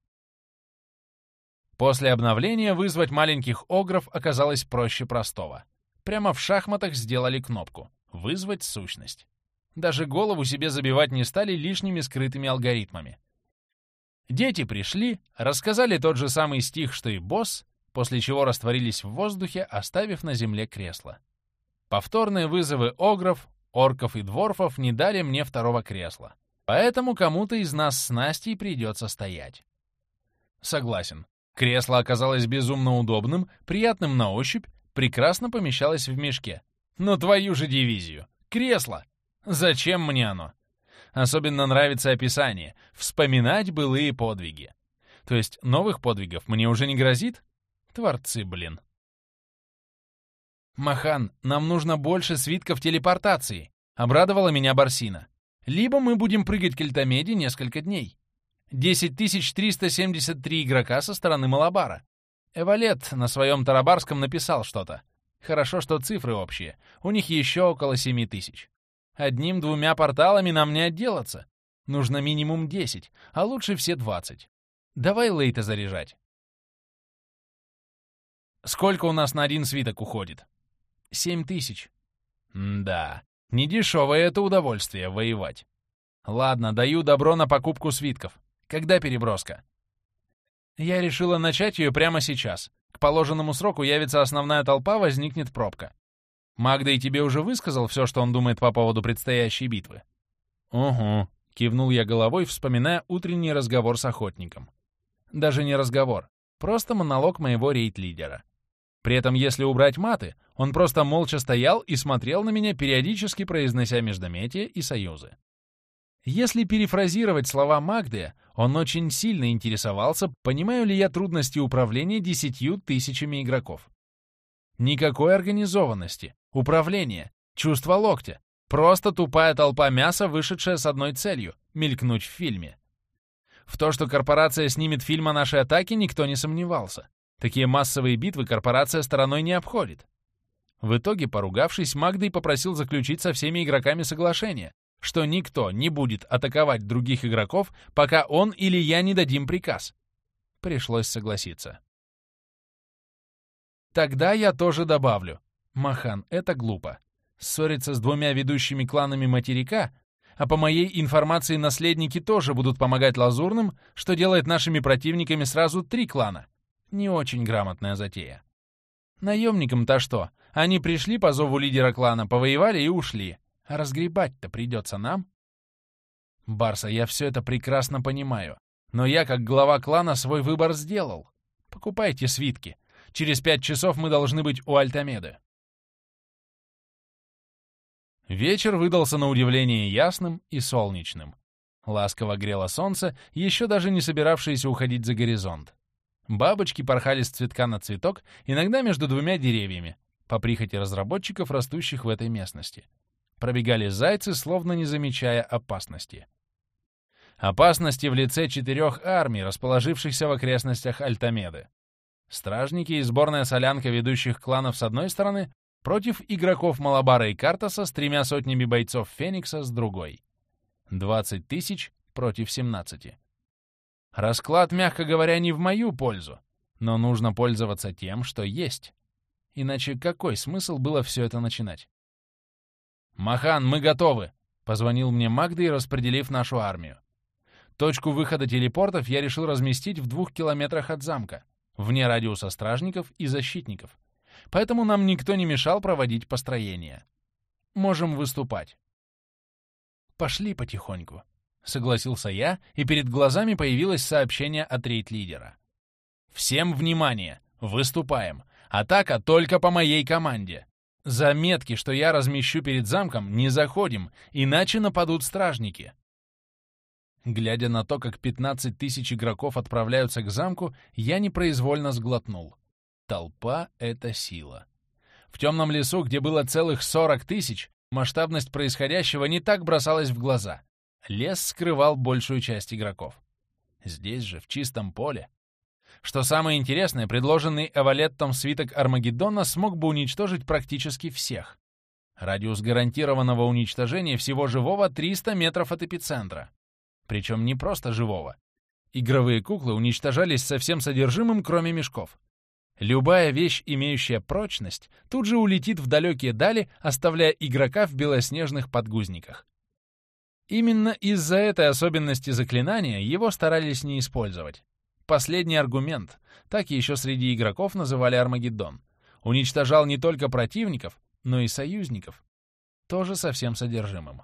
A: После обновления вызвать маленьких огров оказалось проще простого. Прямо в шахматах сделали кнопку «Вызвать сущность». Даже голову себе забивать не стали лишними скрытыми алгоритмами. Дети пришли, рассказали тот же самый стих, что и босс, после чего растворились в воздухе, оставив на земле кресло. Повторные вызовы огров, орков и дворфов не дали мне второго кресла, поэтому кому-то из нас с Настей придется стоять. Согласен, кресло оказалось безумно удобным, приятным на ощупь, прекрасно помещалось в мешке. Но твою же дивизию! Кресло! Зачем мне оно? Особенно нравится описание «вспоминать былые подвиги». То есть новых подвигов мне уже не грозит? Творцы, «Махан, нам нужно больше свитков телепортации», — обрадовала меня Барсина. «Либо мы будем прыгать к Альтамеде несколько дней. 10 373 игрока со стороны Малабара. Эвалет на своем тарабарском написал что-то. Хорошо, что цифры общие. У них еще около 7000. Одним-двумя порталами нам не отделаться. Нужно минимум 10, а лучше все 20. Давай лейта заряжать». «Сколько у нас на один свиток уходит?» 7000. Да, недешевое это удовольствие — воевать. Ладно, даю добро на покупку свитков. Когда переброска? Я решила начать ее прямо сейчас. К положенному сроку явится основная толпа, возникнет пробка. Магда и тебе уже высказал все, что он думает по поводу предстоящей битвы? Угу, кивнул я головой, вспоминая утренний разговор с охотником. Даже не разговор, просто монолог моего рейд-лидера. При этом, если убрать маты, он просто молча стоял и смотрел на меня, периодически произнося междометия и союзы. Если перефразировать слова Магды, он очень сильно интересовался, понимаю ли я трудности управления 10 000 игроков. Никакой организованности, управления, чувства локтя. Просто тупая толпа мяса, вышедшая с одной целью — мелькнуть в фильме. В то, что корпорация снимет фильм о нашей атаке, никто не сомневался. Такие массовые битвы корпорация стороной не обходит. В итоге, поругавшись, Магдой попросил заключить со всеми игроками соглашение, что никто не будет атаковать других игроков, пока он или я не дадим приказ. Пришлось согласиться. Тогда я тоже добавлю. Махан, это глупо. Ссориться с двумя ведущими кланами материка, а по моей информации наследники тоже будут помогать лазурным, что делает нашими противниками сразу 3 клана. Не очень грамотная затея. Наемникам-то что? Они пришли по зову лидера клана, повоевали и ушли. А разгребать-то придется нам. Барса, я все это прекрасно понимаю. Но я, как глава клана, свой выбор сделал. Покупайте свитки. Через 5 часов мы должны быть у Альтамеды. Вечер выдался на удивление ясным и солнечным. Ласково грело солнце, еще даже не собиравшееся уходить за горизонт. Бабочки порхали с цветка на цветок, иногда между двумя деревьями, по прихоти разработчиков, растущих в этой местности. Пробегали зайцы, словно не замечая опасности. Опасности в лице 4 армий, расположившихся в окрестностях Альтамеды. Стражники и сборная солянка ведущих кланов с одной стороны, против игроков Малабара и Картаса с 3 сотнями бойцов Феникса с другой. 20 000 против 17. Расклад, мягко говоря, не в мою пользу, но нужно пользоваться тем, что есть. Иначе какой смысл было все это начинать? «Махан, мы готовы!» — позвонил мне Магда, распределив нашу армию. Точку выхода телепортов я решил разместить в 2 километрах от замка, вне радиуса стражников и защитников. Поэтому нам никто не мешал проводить построение. Можем выступать. Пошли потихоньку, согласился я, и перед глазами появилось сообщение от рейд-лидера. Всем внимание! Выступаем! Атака только по моей команде! Заметки, что я размещу перед замком, не заходим, иначе нападут стражники. Глядя на то, как 15 000 игроков отправляются к замку, я непроизвольно сглотнул. Толпа — это сила. В темном лесу, где было целых 40 000, масштабность происходящего не так бросалась в глаза. Лес скрывал большую часть игроков. Здесь же, в чистом поле. Что самое интересное, предложенный Эвалеттом свиток Армагеддона смог бы уничтожить практически всех. Радиус гарантированного уничтожения всего живого 300 метров от эпицентра. Причем не просто живого. Игровые куклы уничтожались со всем содержимым, кроме мешков. Любая вещь, имеющая прочность, тут же улетит в далекие дали, оставляя игрока в белоснежных подгузниках. Именно из-за этой особенности заклинания его старались не использовать. Последний аргумент, так еще среди игроков называли Армагеддон, уничтожал не только противников, но и союзников, тоже со всем содержимым.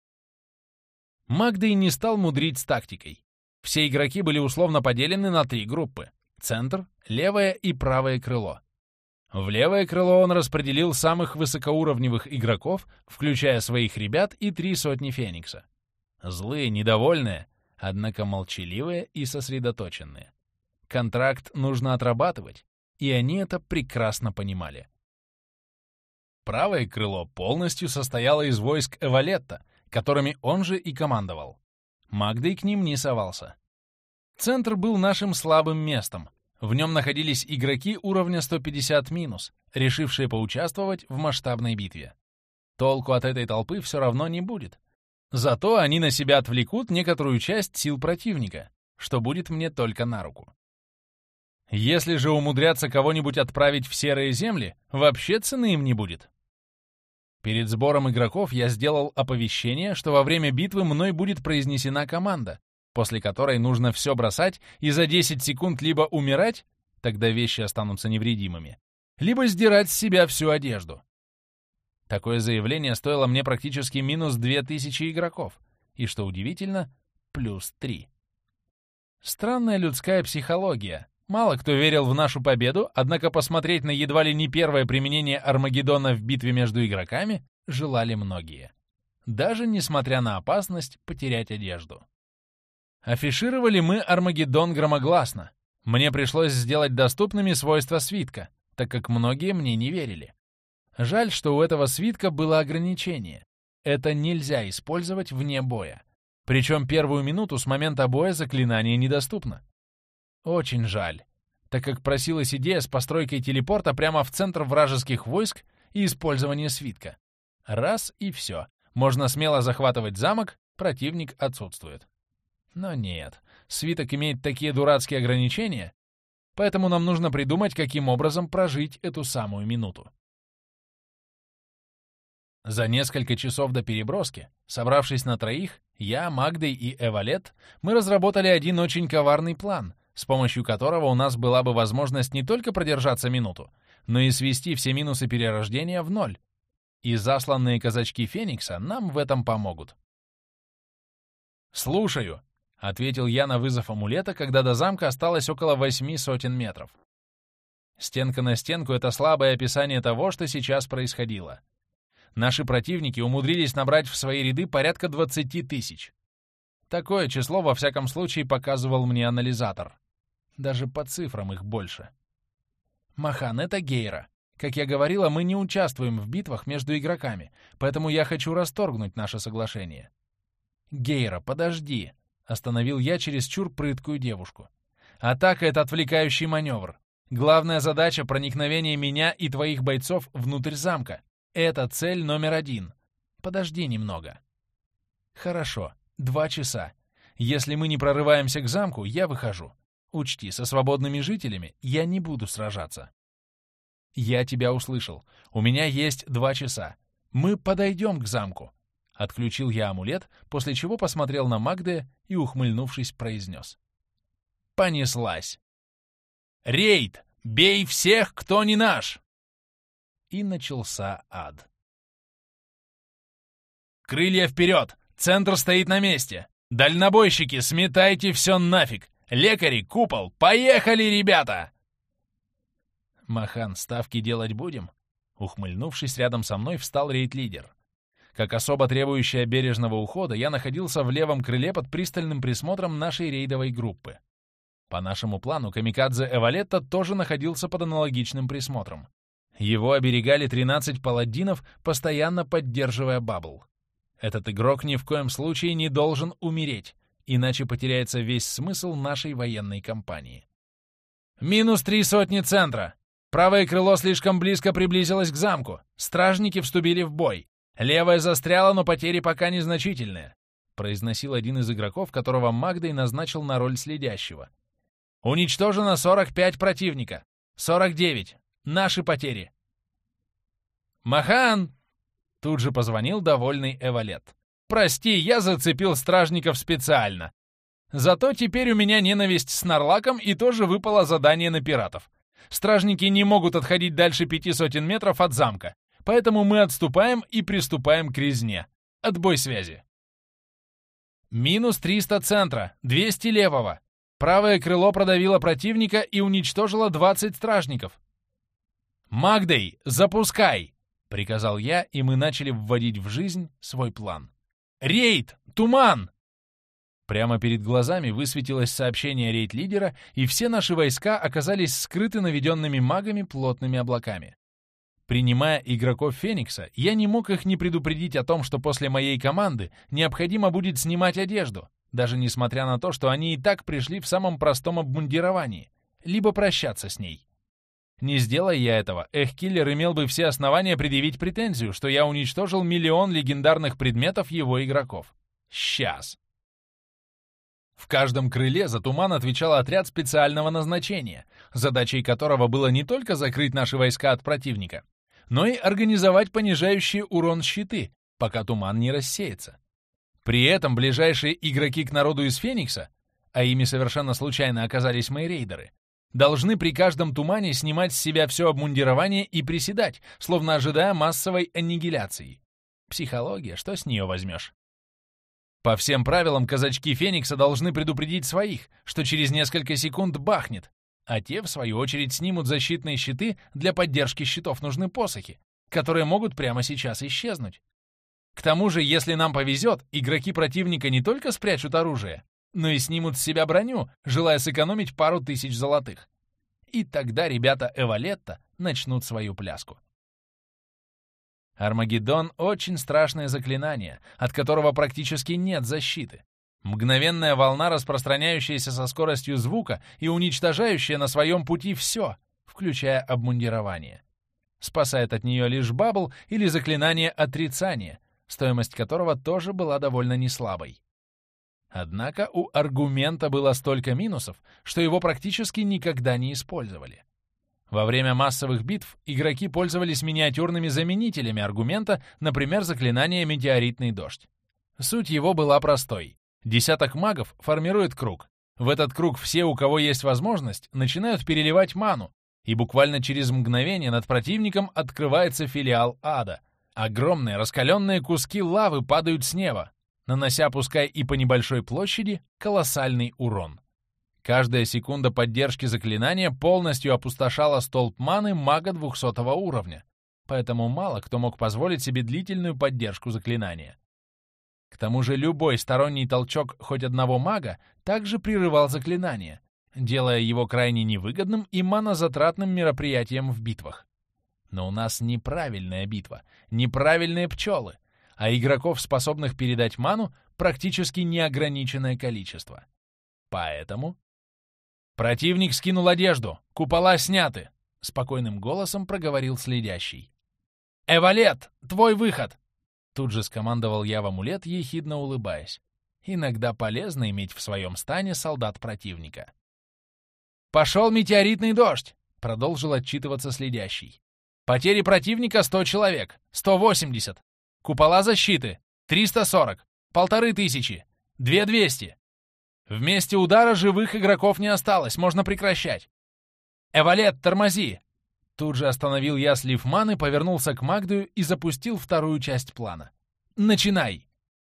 A: Магдей не стал мудрить с тактикой. Все игроки были условно поделены на 3 группы. Центр, левое и правое крыло. В левое крыло он распределил самых высокоуровневых игроков, включая своих ребят и 3 сотни Феникса. Злые, недовольные, однако молчаливые и сосредоточенные. Контракт нужно отрабатывать, и они это прекрасно понимали. Правое крыло полностью состояло из войск Эвалетта, которыми он же и командовал. Магдей к ним не совался. Центр был нашим слабым местом. В нем находились игроки уровня 150-, решившие поучаствовать в масштабной битве. Толку от этой толпы все равно не будет. Зато они на себя отвлекут некоторую часть сил противника, что будет мне только на руку. Если же умудрятся кого-нибудь отправить в серые земли, вообще цены им не будет. Перед сбором игроков я сделал оповещение, что во время битвы мной будет произнесена команда, после которой нужно все бросать и за 10 секунд либо умирать, тогда вещи останутся невредимыми, либо сдирать с себя всю одежду. Такое заявление стоило мне практически минус 2000 игроков, и, что удивительно, плюс 3. Странная людская психология. Мало кто верил в нашу победу, однако посмотреть на едва ли не первое применение Армагеддона в битве между игроками желали многие. Даже несмотря на опасность потерять одежду. Афишировали мы Армагеддон громогласно. Мне пришлось сделать доступными свойства свитка, так как многие мне не верили. Жаль, что у этого свитка было ограничение. Это нельзя использовать вне боя. Причем первую минуту с момента боя заклинание недоступно. Очень жаль, так как просилась идея с постройкой телепорта прямо в центр вражеских войск и использование свитка. Раз и все. Можно смело захватывать замок, противник отсутствует. Но нет, свиток имеет такие дурацкие ограничения, поэтому нам нужно придумать, каким образом прожить эту самую минуту. За несколько часов до переброски, собравшись на троих, я, Магдой и Эвалет, мы разработали один очень коварный план, с помощью которого у нас была бы возможность не только продержаться минуту, но и свести все минусы перерождения в ноль. И засланные казачки Феникса нам в этом помогут. «Слушаю», — ответил я на вызов амулета, когда до замка осталось около 800 метров. Стенка на стенку — это слабое описание того, что сейчас происходило. Наши противники умудрились набрать в свои ряды порядка 20 тысяч. Такое число, во всяком случае, показывал мне анализатор. Даже по цифрам их больше. «Махан, это Гейра. Как я говорила, мы не участвуем в битвах между игроками, поэтому я хочу расторгнуть наше соглашение». «Гейра, подожди!» — остановил я чересчур прыткую девушку. «Атака — это отвлекающий маневр. Главная задача — проникновение меня и твоих бойцов внутрь замка. Это цель номер 1. Подожди немного». «Хорошо, 2 часа. Если мы не прорываемся к замку, я выхожу. Учти, со свободными жителями я не буду сражаться». «Я тебя услышал. У меня есть 2 часа. Мы подойдем к замку». Отключил я амулет, после чего посмотрел на Магде и, ухмыльнувшись, произнес. «Понеслась! Рейд! Бей всех, кто не наш!» И начался ад. «Крылья вперед! Центр стоит на месте! Дальнобойщики, сметайте все нафиг! Лекари, купол! Поехали, ребята!» «Махан, ставки делать будем?» Ухмыльнувшись, рядом со мной встал рейд-лидер. Как особо требующая бережного ухода, я находился в левом крыле под пристальным присмотром нашей рейдовой группы. По нашему плану, камикадзе Эвалетта тоже находился под аналогичным присмотром. Его оберегали 13 паладинов, постоянно поддерживая бабл. Этот игрок ни в коем случае не должен умереть, иначе потеряется весь смысл нашей военной кампании. «Минус 300 центра! Правое крыло слишком близко приблизилось к замку. Стражники вступили в бой. Левое застряло, но потери пока незначительные», — произносил один из игроков, которого Магдой назначил на роль следящего. «Уничтожено 45 противника. 49. Наши потери». «Махан!» — тут же позвонил довольный Эвалет. «Прости, я зацепил стражников специально. Зато теперь у меня ненависть с Нарлаком и тоже выпало задание на пиратов. Стражники не могут отходить дальше 500 метров от замка, поэтому мы отступаем и приступаем к резне. Отбой связи». «Минус 300 центра, 200 левого. Правое крыло продавило противника и уничтожило 20 стражников». «Магдей, запускай!» — приказал я, и мы начали вводить в жизнь свой план. «Рейд! Туман!» Прямо перед глазами высветилось сообщение рейд-лидера, и все наши войска оказались скрыты наведенными магами плотными облаками. Принимая игроков Феникса, я не мог их не предупредить о том, что после моей команды необходимо будет снимать одежду, даже несмотря на то, что они и так пришли в самом простом обмундировании, либо прощаться с ней. Не сделая я этого, Эхкиллер имел бы все основания предъявить претензию, что я уничтожил 1 000 000 легендарных предметов его игроков. Сейчас. В каждом крыле за туман отвечал отряд специального назначения, задачей которого было не только закрыть наши войска от противника, но и организовать понижающие урон щиты, пока туман не рассеется. При этом ближайшие игроки к народу из Феникса, а ими совершенно случайно оказались мои рейдеры, должны при каждом тумане снимать с себя все обмундирование и приседать, словно ожидая массовой аннигиляции. Психология, что с нее возьмешь? По всем правилам казачки Феникса должны предупредить своих, что через несколько секунд бахнет, А те, в свою очередь, снимут защитные щиты, для поддержки щитов нужны посохи, которые могут прямо сейчас исчезнуть. К тому же, если нам повезет, игроки противника не только спрячут оружие, но и снимут с себя броню, желая сэкономить пару тысяч золотых. И тогда ребята Эвалетта начнут свою пляску. Армагеддон — очень страшное заклинание, от которого практически нет защиты. Мгновенная волна, распространяющаяся со скоростью звука и уничтожающая на своем пути все, включая обмундирование. Спасает от нее лишь бабл или заклинание отрицания, стоимость которого тоже была довольно неслабой. Однако у аргумента было столько минусов, что его практически никогда не использовали. Во время массовых битв игроки пользовались миниатюрными заменителями аргумента, например, заклинание «Метеоритный дождь». Суть его была простой. Десяток магов формирует круг. В этот круг все, у кого есть возможность, начинают переливать ману, и буквально через мгновение над противником открывается филиал ада. Огромные раскаленные куски лавы падают с неба, нанося, пускай и по небольшой площади, колоссальный урон. Каждая секунда поддержки заклинания полностью опустошала столб маны мага 200 уровня, поэтому мало кто мог позволить себе длительную поддержку заклинания. К тому же любой сторонний толчок хоть одного мага также прерывал заклинание, делая его крайне невыгодным и манозатратным мероприятием в битвах. Но у нас неправильная битва, неправильные пчелы, а игроков, способных передать ману, практически неограниченное количество. Поэтому... «Противник скинул одежду! Купола сняты!» — спокойным голосом проговорил следящий. «Эвалет, твой выход!» Тут же скомандовал я в амулет, ехидно улыбаясь. Иногда полезно иметь в своем стане солдат противника. «Пошел метеоритный дождь!» — продолжил отчитываться следящий. «Потери противника 100 человек, 180. Купола защиты 340, 1500, 2200. Вместе удара живых игроков не осталось, можно прекращать. Эвалет, тормози!» Тут же остановил я слив маны, повернулся к Магдую и запустил вторую часть плана. «Начинай!»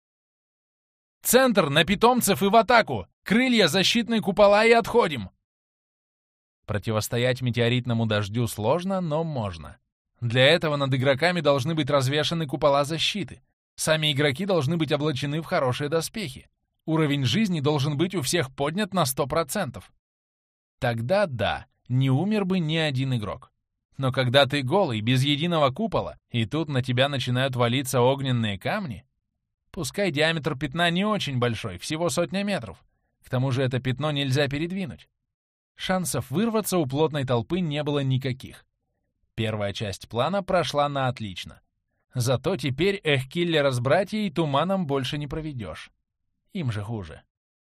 A: «Центр на питомцев и в атаку! Крылья, защитные купола и отходим!» Противостоять метеоритному дождю сложно, но можно. Для этого над игроками должны быть развешаны купола защиты. Сами игроки должны быть облачены в хорошие доспехи. Уровень жизни должен быть у всех поднят на 100%. Тогда да, не умер бы ни один игрок. Но когда ты голый, без единого купола, и тут на тебя начинают валиться огненные камни, пускай диаметр пятна не очень большой, всего 100 метров, к тому же это пятно нельзя передвинуть. Шансов вырваться у плотной толпы не было никаких. Первая часть плана прошла на отлично. Зато теперь Эхкиллера с братьей туманом больше не проведешь. Им же хуже.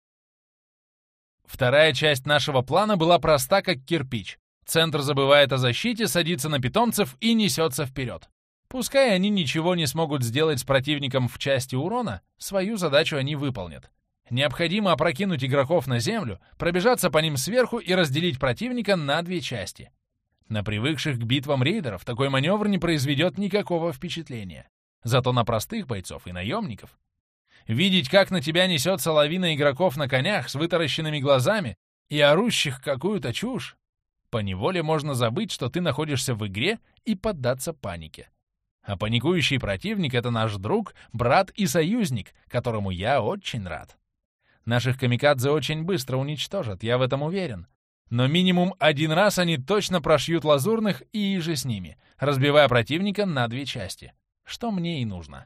A: Вторая часть нашего плана была проста, как кирпич. Центр забывает о защите, садится на питомцев и несется вперед. Пускай они ничего не смогут сделать с противником в части урона, свою задачу они выполнят. Необходимо опрокинуть игроков на землю, пробежаться по ним сверху и разделить противника на две части. На привыкших к битвам рейдеров такой маневр не произведет никакого впечатления. Зато на простых бойцов и наемников. Видеть, как на тебя несется лавина игроков на конях с вытаращенными глазами и орущих какую-то чушь, поневоле можно забыть, что ты находишься в игре, и поддаться панике. А паникующий противник — это наш друг, брат и союзник, которому я очень рад. Наших камикадзе очень быстро уничтожат, я в этом уверен. Но минимум один раз они точно прошьют лазурных и иже с ними, разбивая противника на две части, что мне и нужно.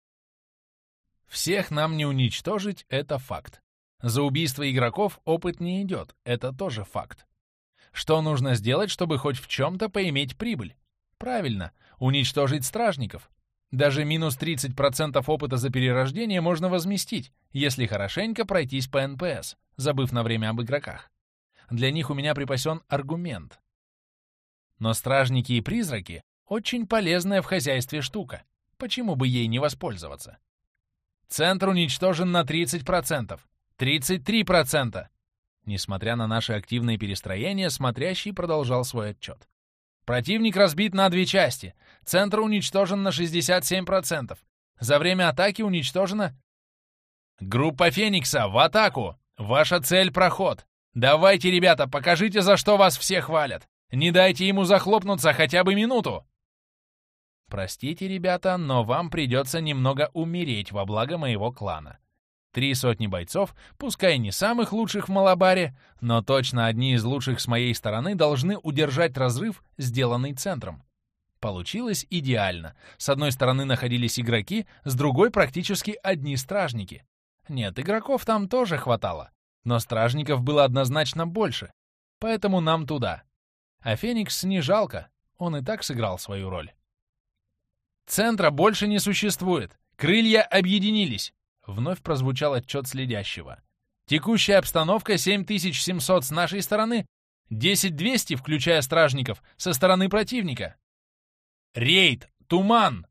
A: Всех нам не уничтожить — это факт. За убийство игроков опыт не идет, это тоже факт. Что нужно сделать, чтобы хоть в чем-то поиметь прибыль? Правильно, уничтожить стражников. Даже минус 30% опыта за перерождение можно возместить, если хорошенько пройтись по НПС, забыв на время об игроках. Для них у меня припасен аргумент. Но стражники и призраки — очень полезная в хозяйстве штука. Почему бы ей не воспользоваться? Центр уничтожен на 30%. 33%. Несмотря на наши активные перестроения, смотрящий продолжал свой отчет. Противник разбит на две части. Центр уничтожен на 67%. За время атаки уничтожено... Группа Феникса, в атаку! Ваша цель — проход. Давайте, ребята, покажите, за что вас все хвалят! Не дайте ему захлопнуться хотя бы минуту!» Простите, ребята, но вам придется немного умереть во благо моего клана. 300 бойцов, пускай не самых лучших в Малабаре, но точно одни из лучших с моей стороны должны удержать разрыв, сделанный центром. Получилось идеально. С одной стороны находились игроки, с другой практически одни стражники. Нет, игроков там тоже хватало, но стражников было однозначно больше, поэтому нам туда. А Феникс не жалко, он и так сыграл свою роль. «Центра больше не существует! Крылья объединились!» Вновь прозвучал отчет следящего. «Текущая обстановка 7700 с нашей стороны, 10200, включая стражников, со стороны противника. Рейд! Туман!»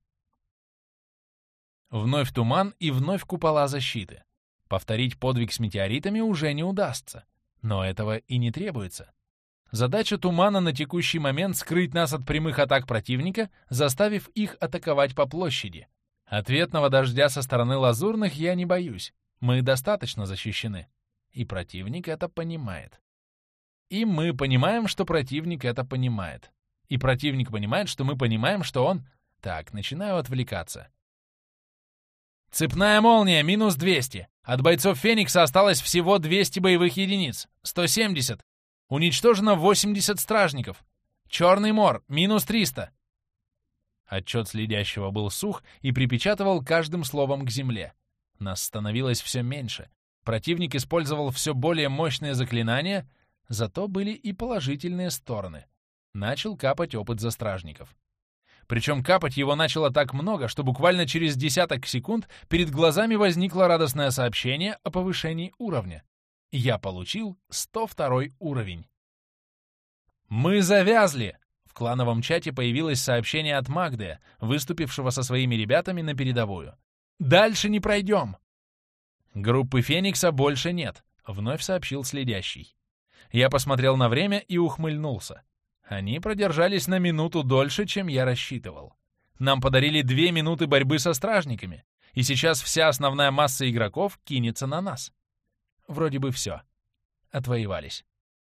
A: Вновь туман и вновь купола защиты. Повторить подвиг с метеоритами уже не удастся, но этого и не требуется. Задача тумана на текущий момент — скрыть нас от прямых атак противника, заставив их атаковать по площади. Ответного дождя со стороны лазурных я не боюсь. Мы достаточно защищены. И противник это понимает. И мы понимаем, что противник это понимает. И противник понимает, что мы понимаем, что он... Так, начинаю отвлекаться. Цепная молния, минус 200. От бойцов Феникса осталось всего 200 боевых единиц. 170. Уничтожено 80 стражников. Черный мор, минус 300. Отчет следящего был сух и припечатывал каждым словом к земле. Нас становилось все меньше. Противник использовал все более мощные заклинания, зато были и положительные стороны. Начал капать опыт за стражников. Причем капать его начало так много, что буквально через десяток секунд перед глазами возникло радостное сообщение о повышении уровня. Я получил 102 уровень. «Мы завязли!» В клановом чате появилось сообщение от Магды, выступившего со своими ребятами на передовую. «Дальше не пройдем!» «Группы Феникса больше нет», — вновь сообщил следящий. Я посмотрел на время и ухмыльнулся. Они продержались на минуту дольше, чем я рассчитывал. Нам подарили 2 минуты борьбы со стражниками, и сейчас вся основная масса игроков кинется на нас. Вроде бы все. Отвоевались.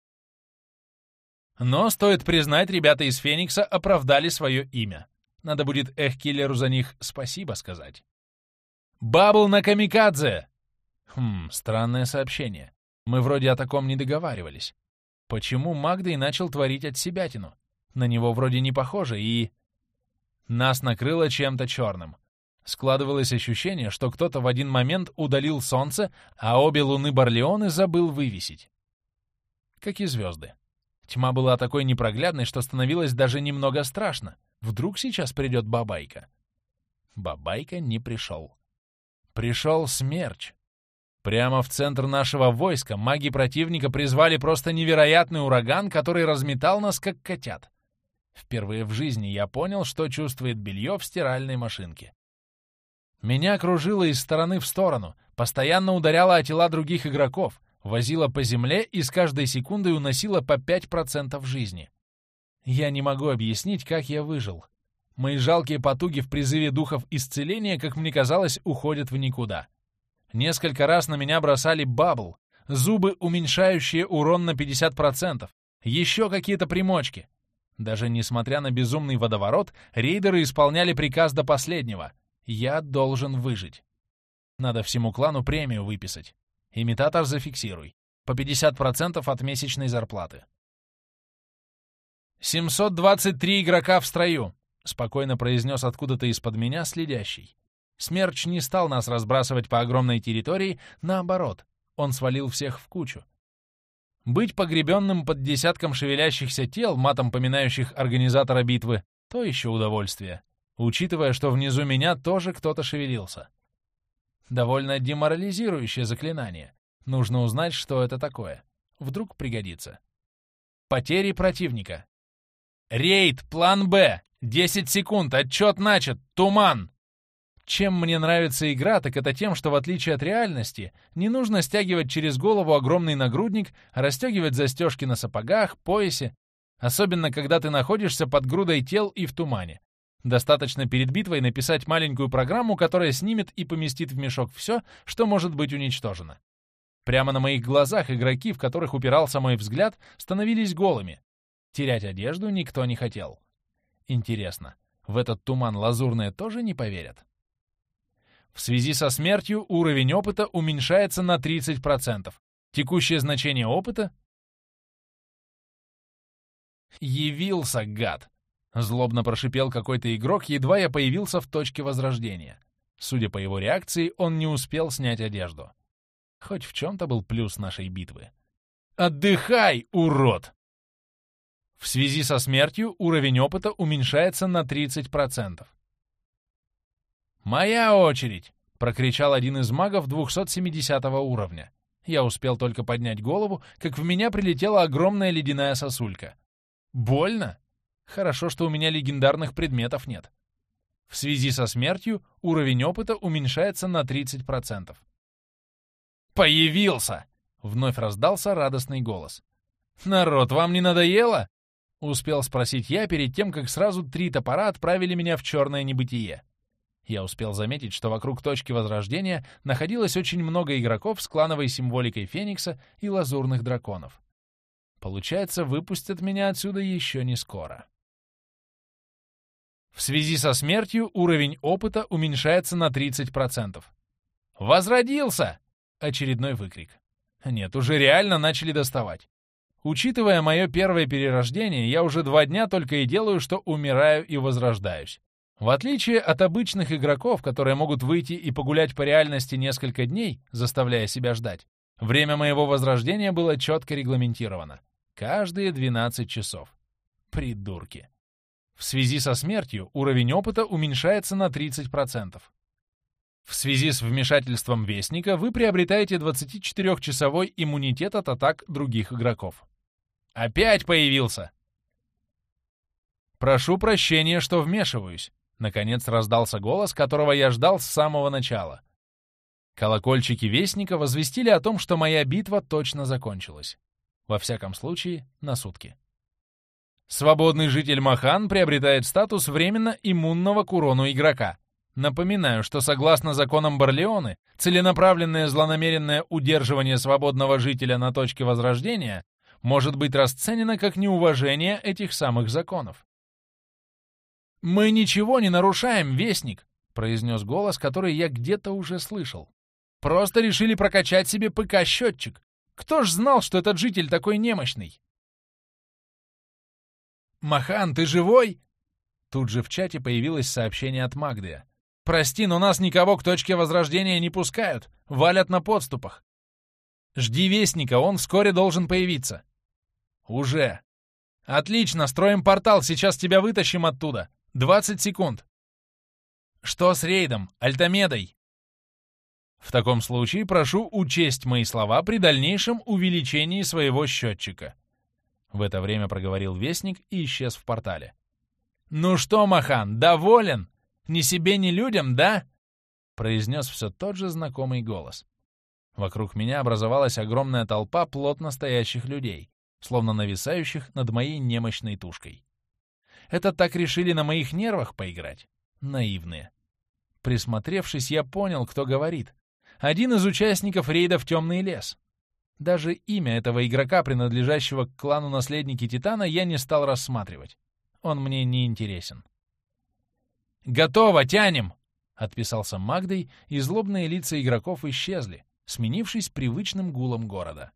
A: Но, стоит признать, ребята из Феникса оправдали свое имя. Надо будет Эхкиллеру за них спасибо сказать. «Бабл на камикадзе!» Странное сообщение. Мы вроде о таком не договаривались. Почему Магдой начал творить отсебятину? На него вроде не похоже, и... Нас накрыло чем-то черным. Складывалось ощущение, что кто-то в один момент удалил солнце, а обе луны Барлеоны забыл вывесить. Как и звезды. Тьма была такой непроглядной, что становилось даже немного страшно. Вдруг сейчас придет Бабайка? Бабайка не пришел. Пришел Смерч. Прямо в центр нашего войска маги противника призвали просто невероятный ураган, который разметал нас, как котят. Впервые в жизни я понял, что чувствует белье в стиральной машинке. Меня кружило из стороны в сторону, постоянно ударяло о тела других игроков, возило по земле и с каждой секундой уносило по 5% жизни. Я не могу объяснить, как я выжил. Мои жалкие потуги в призыве духов исцеления, как мне казалось, уходят в никуда. Несколько раз на меня бросали бабл, зубы, уменьшающие урон на 50%, еще какие-то примочки. Даже несмотря на безумный водоворот, рейдеры исполняли приказ до последнего. Я должен выжить. Надо всему клану премию выписать. Имитатор зафиксируй. По 50% от месячной зарплаты. 723 игрока в строю, спокойно произнес откуда-то из-под меня следящий. Смерч не стал нас разбрасывать по огромной территории, наоборот, он свалил всех в кучу. Быть погребенным под десятком шевелящихся тел, матом поминающих организатора битвы, то еще удовольствие, учитывая, что внизу меня тоже кто-то шевелился. Довольно деморализирующее заклинание. Нужно узнать, что это такое. Вдруг пригодится. Потери противника. Рейд, план Б. 10 секунд, отчет начат, туман. Чем мне нравится игра, так это тем, что в отличие от реальности, не нужно стягивать через голову огромный нагрудник, расстегивать застежки на сапогах, поясе, особенно когда ты находишься под грудой тел и в тумане. Достаточно перед битвой написать маленькую программу, которая снимет и поместит в мешок все, что может быть уничтожено. Прямо на моих глазах игроки, в которых упирался мой взгляд, становились голыми. Терять одежду никто не хотел. Интересно, в этот туман лазурные тоже не поверят? В связи со смертью уровень опыта уменьшается на 30%. Текущее значение опыта... «Явился, гад!» — злобно прошипел какой-то игрок, едва я появился в точке возрождения. Судя по его реакции, он не успел снять одежду. Хоть в чем-то был плюс нашей битвы. «Отдыхай, урод!» В связи со смертью уровень опыта уменьшается на 30%. «Моя очередь!» — прокричал один из магов 270 уровня. Я успел только поднять голову, как в меня прилетела огромная ледяная сосулька. Больно? Хорошо, что у меня легендарных предметов нет. В связи со смертью уровень опыта уменьшается на 30%. «Появился!» — вновь раздался радостный голос. «Народ, вам не надоело?» — успел спросить я перед тем, как сразу 3 топора отправили меня в черное небытие. Я успел заметить, что вокруг точки возрождения находилось очень много игроков с клановой символикой Феникса и лазурных драконов. Получается, выпустят меня отсюда еще не скоро. В связи со смертью уровень опыта уменьшается на 30%. «Возродился!» — очередной выкрик. Нет, уже реально начали доставать. Учитывая мое первое перерождение, я уже 2 дня только и делаю, что умираю и возрождаюсь. В отличие от обычных игроков, которые могут выйти и погулять по реальности несколько дней, заставляя себя ждать, время моего возрождения было четко регламентировано. Каждые 12 часов. Придурки. В связи со смертью уровень опыта уменьшается на 30%. В связи с вмешательством Вестника вы приобретаете 24-часовой иммунитет от атак других игроков. Опять появился! Прошу прощения, что вмешиваюсь. Наконец раздался голос, которого я ждал с самого начала. Колокольчики Вестника возвестили о том, что моя битва точно закончилась. Во всяком случае, на сутки. Свободный житель Махан приобретает статус временно иммунного к урону игрока. Напоминаю, что согласно законам Барлеоны, целенаправленное злонамеренное удерживание свободного жителя на точке возрождения может быть расценено как неуважение этих самых законов. «Мы ничего не нарушаем, Вестник», — произнес голос, который я где-то уже слышал. «Просто решили прокачать себе ПК-счетчик. Кто ж знал, что этот житель такой немощный?» «Махан, ты живой?» Тут же в чате появилось сообщение от Магдия. «Прости, но нас никого к точке возрождения не пускают. Валят на подступах. Жди Вестника, он вскоре должен появиться». «Уже». «Отлично, строим портал, сейчас тебя вытащим оттуда. 20 секунд». «Что с рейдом? Альтамедой?» В таком случае прошу учесть мои слова при дальнейшем увеличении своего счетчика. В это время проговорил Вестник и исчез в портале. «Ну что, Махан, доволен? Ни себе, ни людям, да?» произнес все тот же знакомый голос. Вокруг меня образовалась огромная толпа плотно стоящих людей, словно нависающих над моей немощной тушкой. Это так решили на моих нервах поиграть? Наивные. Присмотревшись, я понял, кто говорит. Один из участников рейда в Темный лес. Даже имя этого игрока, принадлежащего к клану Наследники Титана, я не стал рассматривать. Он мне не интересен. «Готово, тянем!» — отписался Магдой, и злобные лица игроков исчезли, сменившись привычным гулом города.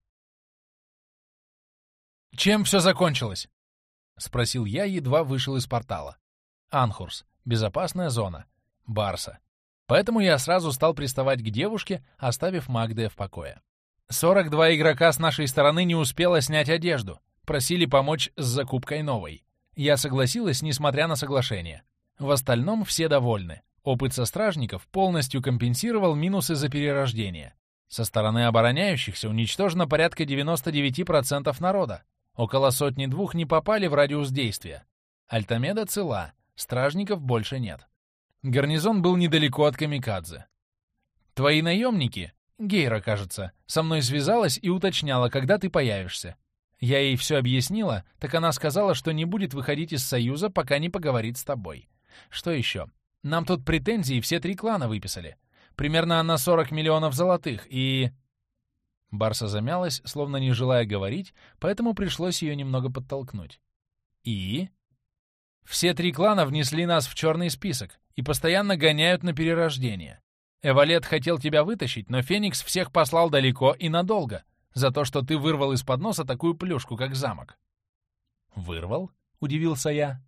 A: «Чем все закончилось?» — спросил я, едва вышел из портала. Анхурс. Безопасная зона. Барса. Поэтому я сразу стал приставать к девушке, оставив Магдея в покое. 42 игрока с нашей стороны не успело снять одежду. Просили помочь с закупкой новой. Я согласилась, несмотря на соглашение. В остальном все довольны. Опыт со стражников полностью компенсировал минусы за перерождение. Со стороны обороняющихся уничтожено порядка 99% народа. Около 100-2 не попали в радиус действия. Альтамеда цела, стражников больше нет. Гарнизон был недалеко от Камикадзе. Твои наемники, Гейра, кажется, со мной связалась и уточняла, когда ты появишься. Я ей все объяснила, так она сказала, что не будет выходить из Союза, пока не поговорит с тобой. Что еще? Нам тут претензии все 3 клана выписали. Примерно на 40 миллионов золотых и... Барса замялась, словно не желая говорить, поэтому пришлось ее немного подтолкнуть. И? Все 3 клана внесли нас в черный список и постоянно гоняют на перерождение. Эвалет хотел тебя вытащить, но Феникс всех послал далеко и надолго, за то, что ты вырвал из-под носа такую плюшку, как замок. «Вырвал?» — удивился я.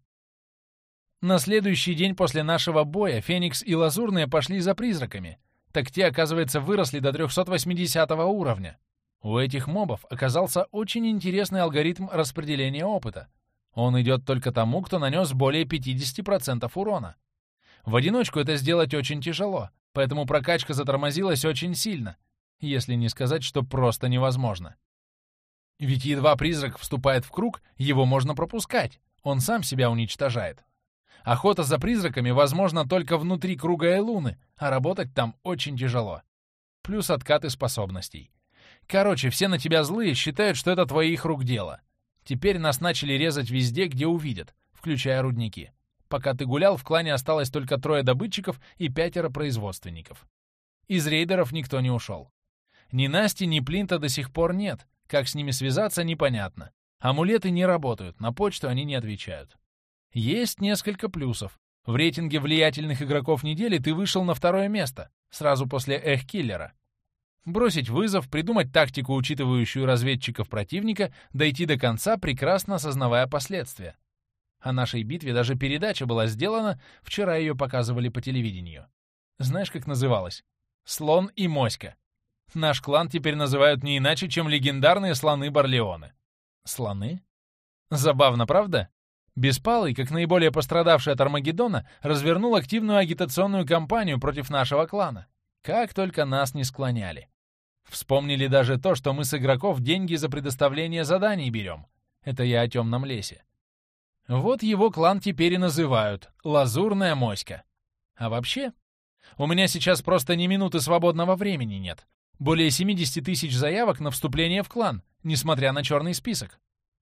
A: На следующий день после нашего боя Феникс и Лазурные пошли за призраками. Так те, оказывается, выросли до 380 уровня. У этих мобов оказался очень интересный алгоритм распределения опыта. Он идет только тому, кто нанес более 50% урона. В одиночку это сделать очень тяжело, поэтому прокачка затормозилась очень сильно, если не сказать, что просто невозможно. Ведь едва призрак вступает в круг, его можно пропускать, он сам себя уничтожает. Охота за призраками возможна только внутри круга Элуны, а работать там очень тяжело. Плюс откаты способностей. Короче, все на тебя злые, считают, что это твоих рук дело. Теперь нас начали резать везде, где увидят, включая рудники. Пока ты гулял, в клане осталось только 3 добытчиков и 5 производственников. Из рейдеров никто не ушел. Ни Насти, ни Плинта до сих пор нет. Как с ними связаться, непонятно. Амулеты не работают, на почту они не отвечают. Есть несколько плюсов. В рейтинге влиятельных игроков недели ты вышел на 2 место, сразу после Эхкиллера. Бросить вызов, придумать тактику, учитывающую разведчиков противника, дойти до конца, прекрасно осознавая последствия. О нашей битве даже передача была сделана, вчера ее показывали по телевидению. Знаешь, как называлась? «Слон и моська». Наш клан теперь называют не иначе, чем легендарные слоны Барлеоны. Слоны? Забавно, правда? Беспалый, как наиболее пострадавший от Армагеддона, развернул активную агитационную кампанию против нашего клана. Как только нас не склоняли. Вспомнили даже то, что мы с игроков деньги за предоставление заданий берем. Это я о темном лесе. Вот его клан теперь и называют «Лазурная моська». А вообще, у меня сейчас просто ни минуты свободного времени нет. Более 70 000 заявок на вступление в клан, несмотря на черный список.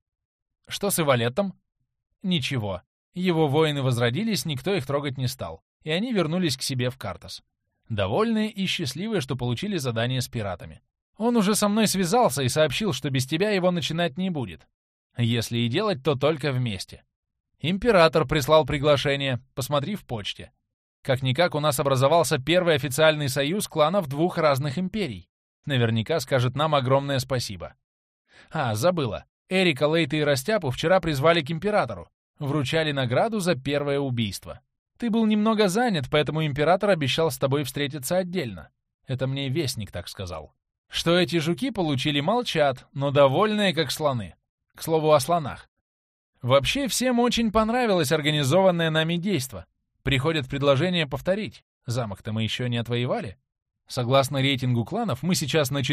A: Что с Эвалетом? Ничего. Его воины возродились, никто их трогать не стал, и они вернулись к себе в Картас. Довольные и счастливые, что получили задание с пиратами. Он уже со мной связался и сообщил, что без тебя его начинать не будет. Если и делать, то только вместе. Император прислал приглашение, посмотри в почте. Как-никак у нас образовался первый официальный союз кланов 2 разных империй. Наверняка скажет нам огромное спасибо. Забыла. Эрика, Лейта и Растяпу вчера призвали к императору. Вручали награду за первое убийство. Ты был немного занят, поэтому император обещал с тобой встретиться отдельно. Это мне вестник так сказал. Что эти жуки получили, молчат, но довольные, как слоны. К слову о слонах. Вообще, всем очень понравилось организованное нами действо. Приходят предложения повторить. Замок-то мы еще не отвоевали. Согласно рейтингу кланов, мы сейчас на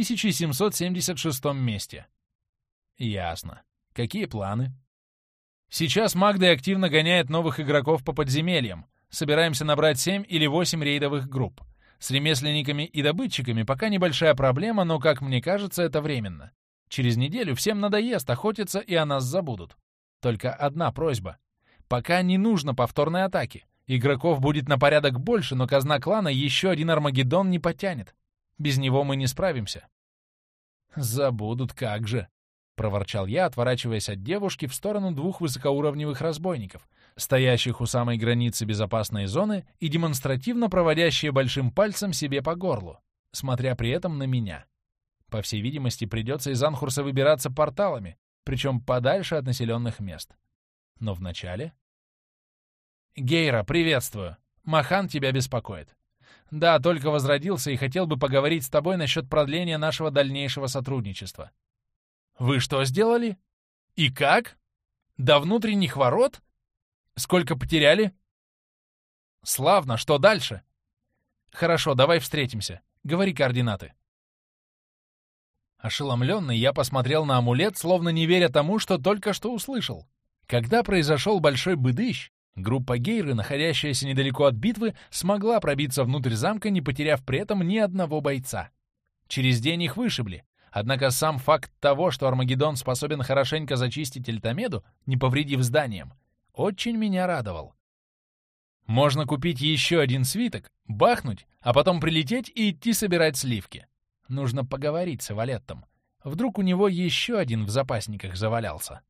A: 4776 месте. Ясно. Какие планы? Сейчас Магда активно гоняет новых игроков по подземельям. Собираемся набрать 7 или 8 рейдовых групп. С ремесленниками и добытчиками пока небольшая проблема, но, как мне кажется, это временно. Через неделю всем надоест охотиться, и о нас забудут. Только одна просьба. Пока не нужно повторной атаки. Игроков будет на порядок больше, но казна клана еще один Армагеддон не потянет. Без него мы не справимся. Забудут, как же. — проворчал я, отворачиваясь от девушки в сторону 2 высокоуровневых разбойников, стоящих у самой границы безопасной зоны и демонстративно проводящие большим пальцем себе по горлу, смотря при этом на меня. По всей видимости, придется из Анхурса выбираться порталами, причем подальше от населенных мест. Но вначале... «Гейра, приветствую! Махан тебя беспокоит. Да, только возродился и хотел бы поговорить с тобой насчет продления нашего дальнейшего сотрудничества». «Вы что сделали? И как? До внутренних ворот? Сколько потеряли?» «Славно, что дальше?» «Хорошо, давай встретимся. Говори координаты». Ошеломленный, я посмотрел на амулет, словно не веря тому, что только что услышал. Когда произошел большой быдыщ, группа Гейры, находящаяся недалеко от битвы, смогла пробиться внутрь замка, не потеряв при этом ни одного бойца. Через день их вышибли. Однако сам факт того, что Армагеддон способен хорошенько зачистить Альтамеду, не повредив зданиям, очень меня радовал. Можно купить еще один свиток, бахнуть, а потом прилететь и идти собирать сливки. Нужно поговорить с Эвалеттом. Вдруг у него еще один в запасниках завалялся.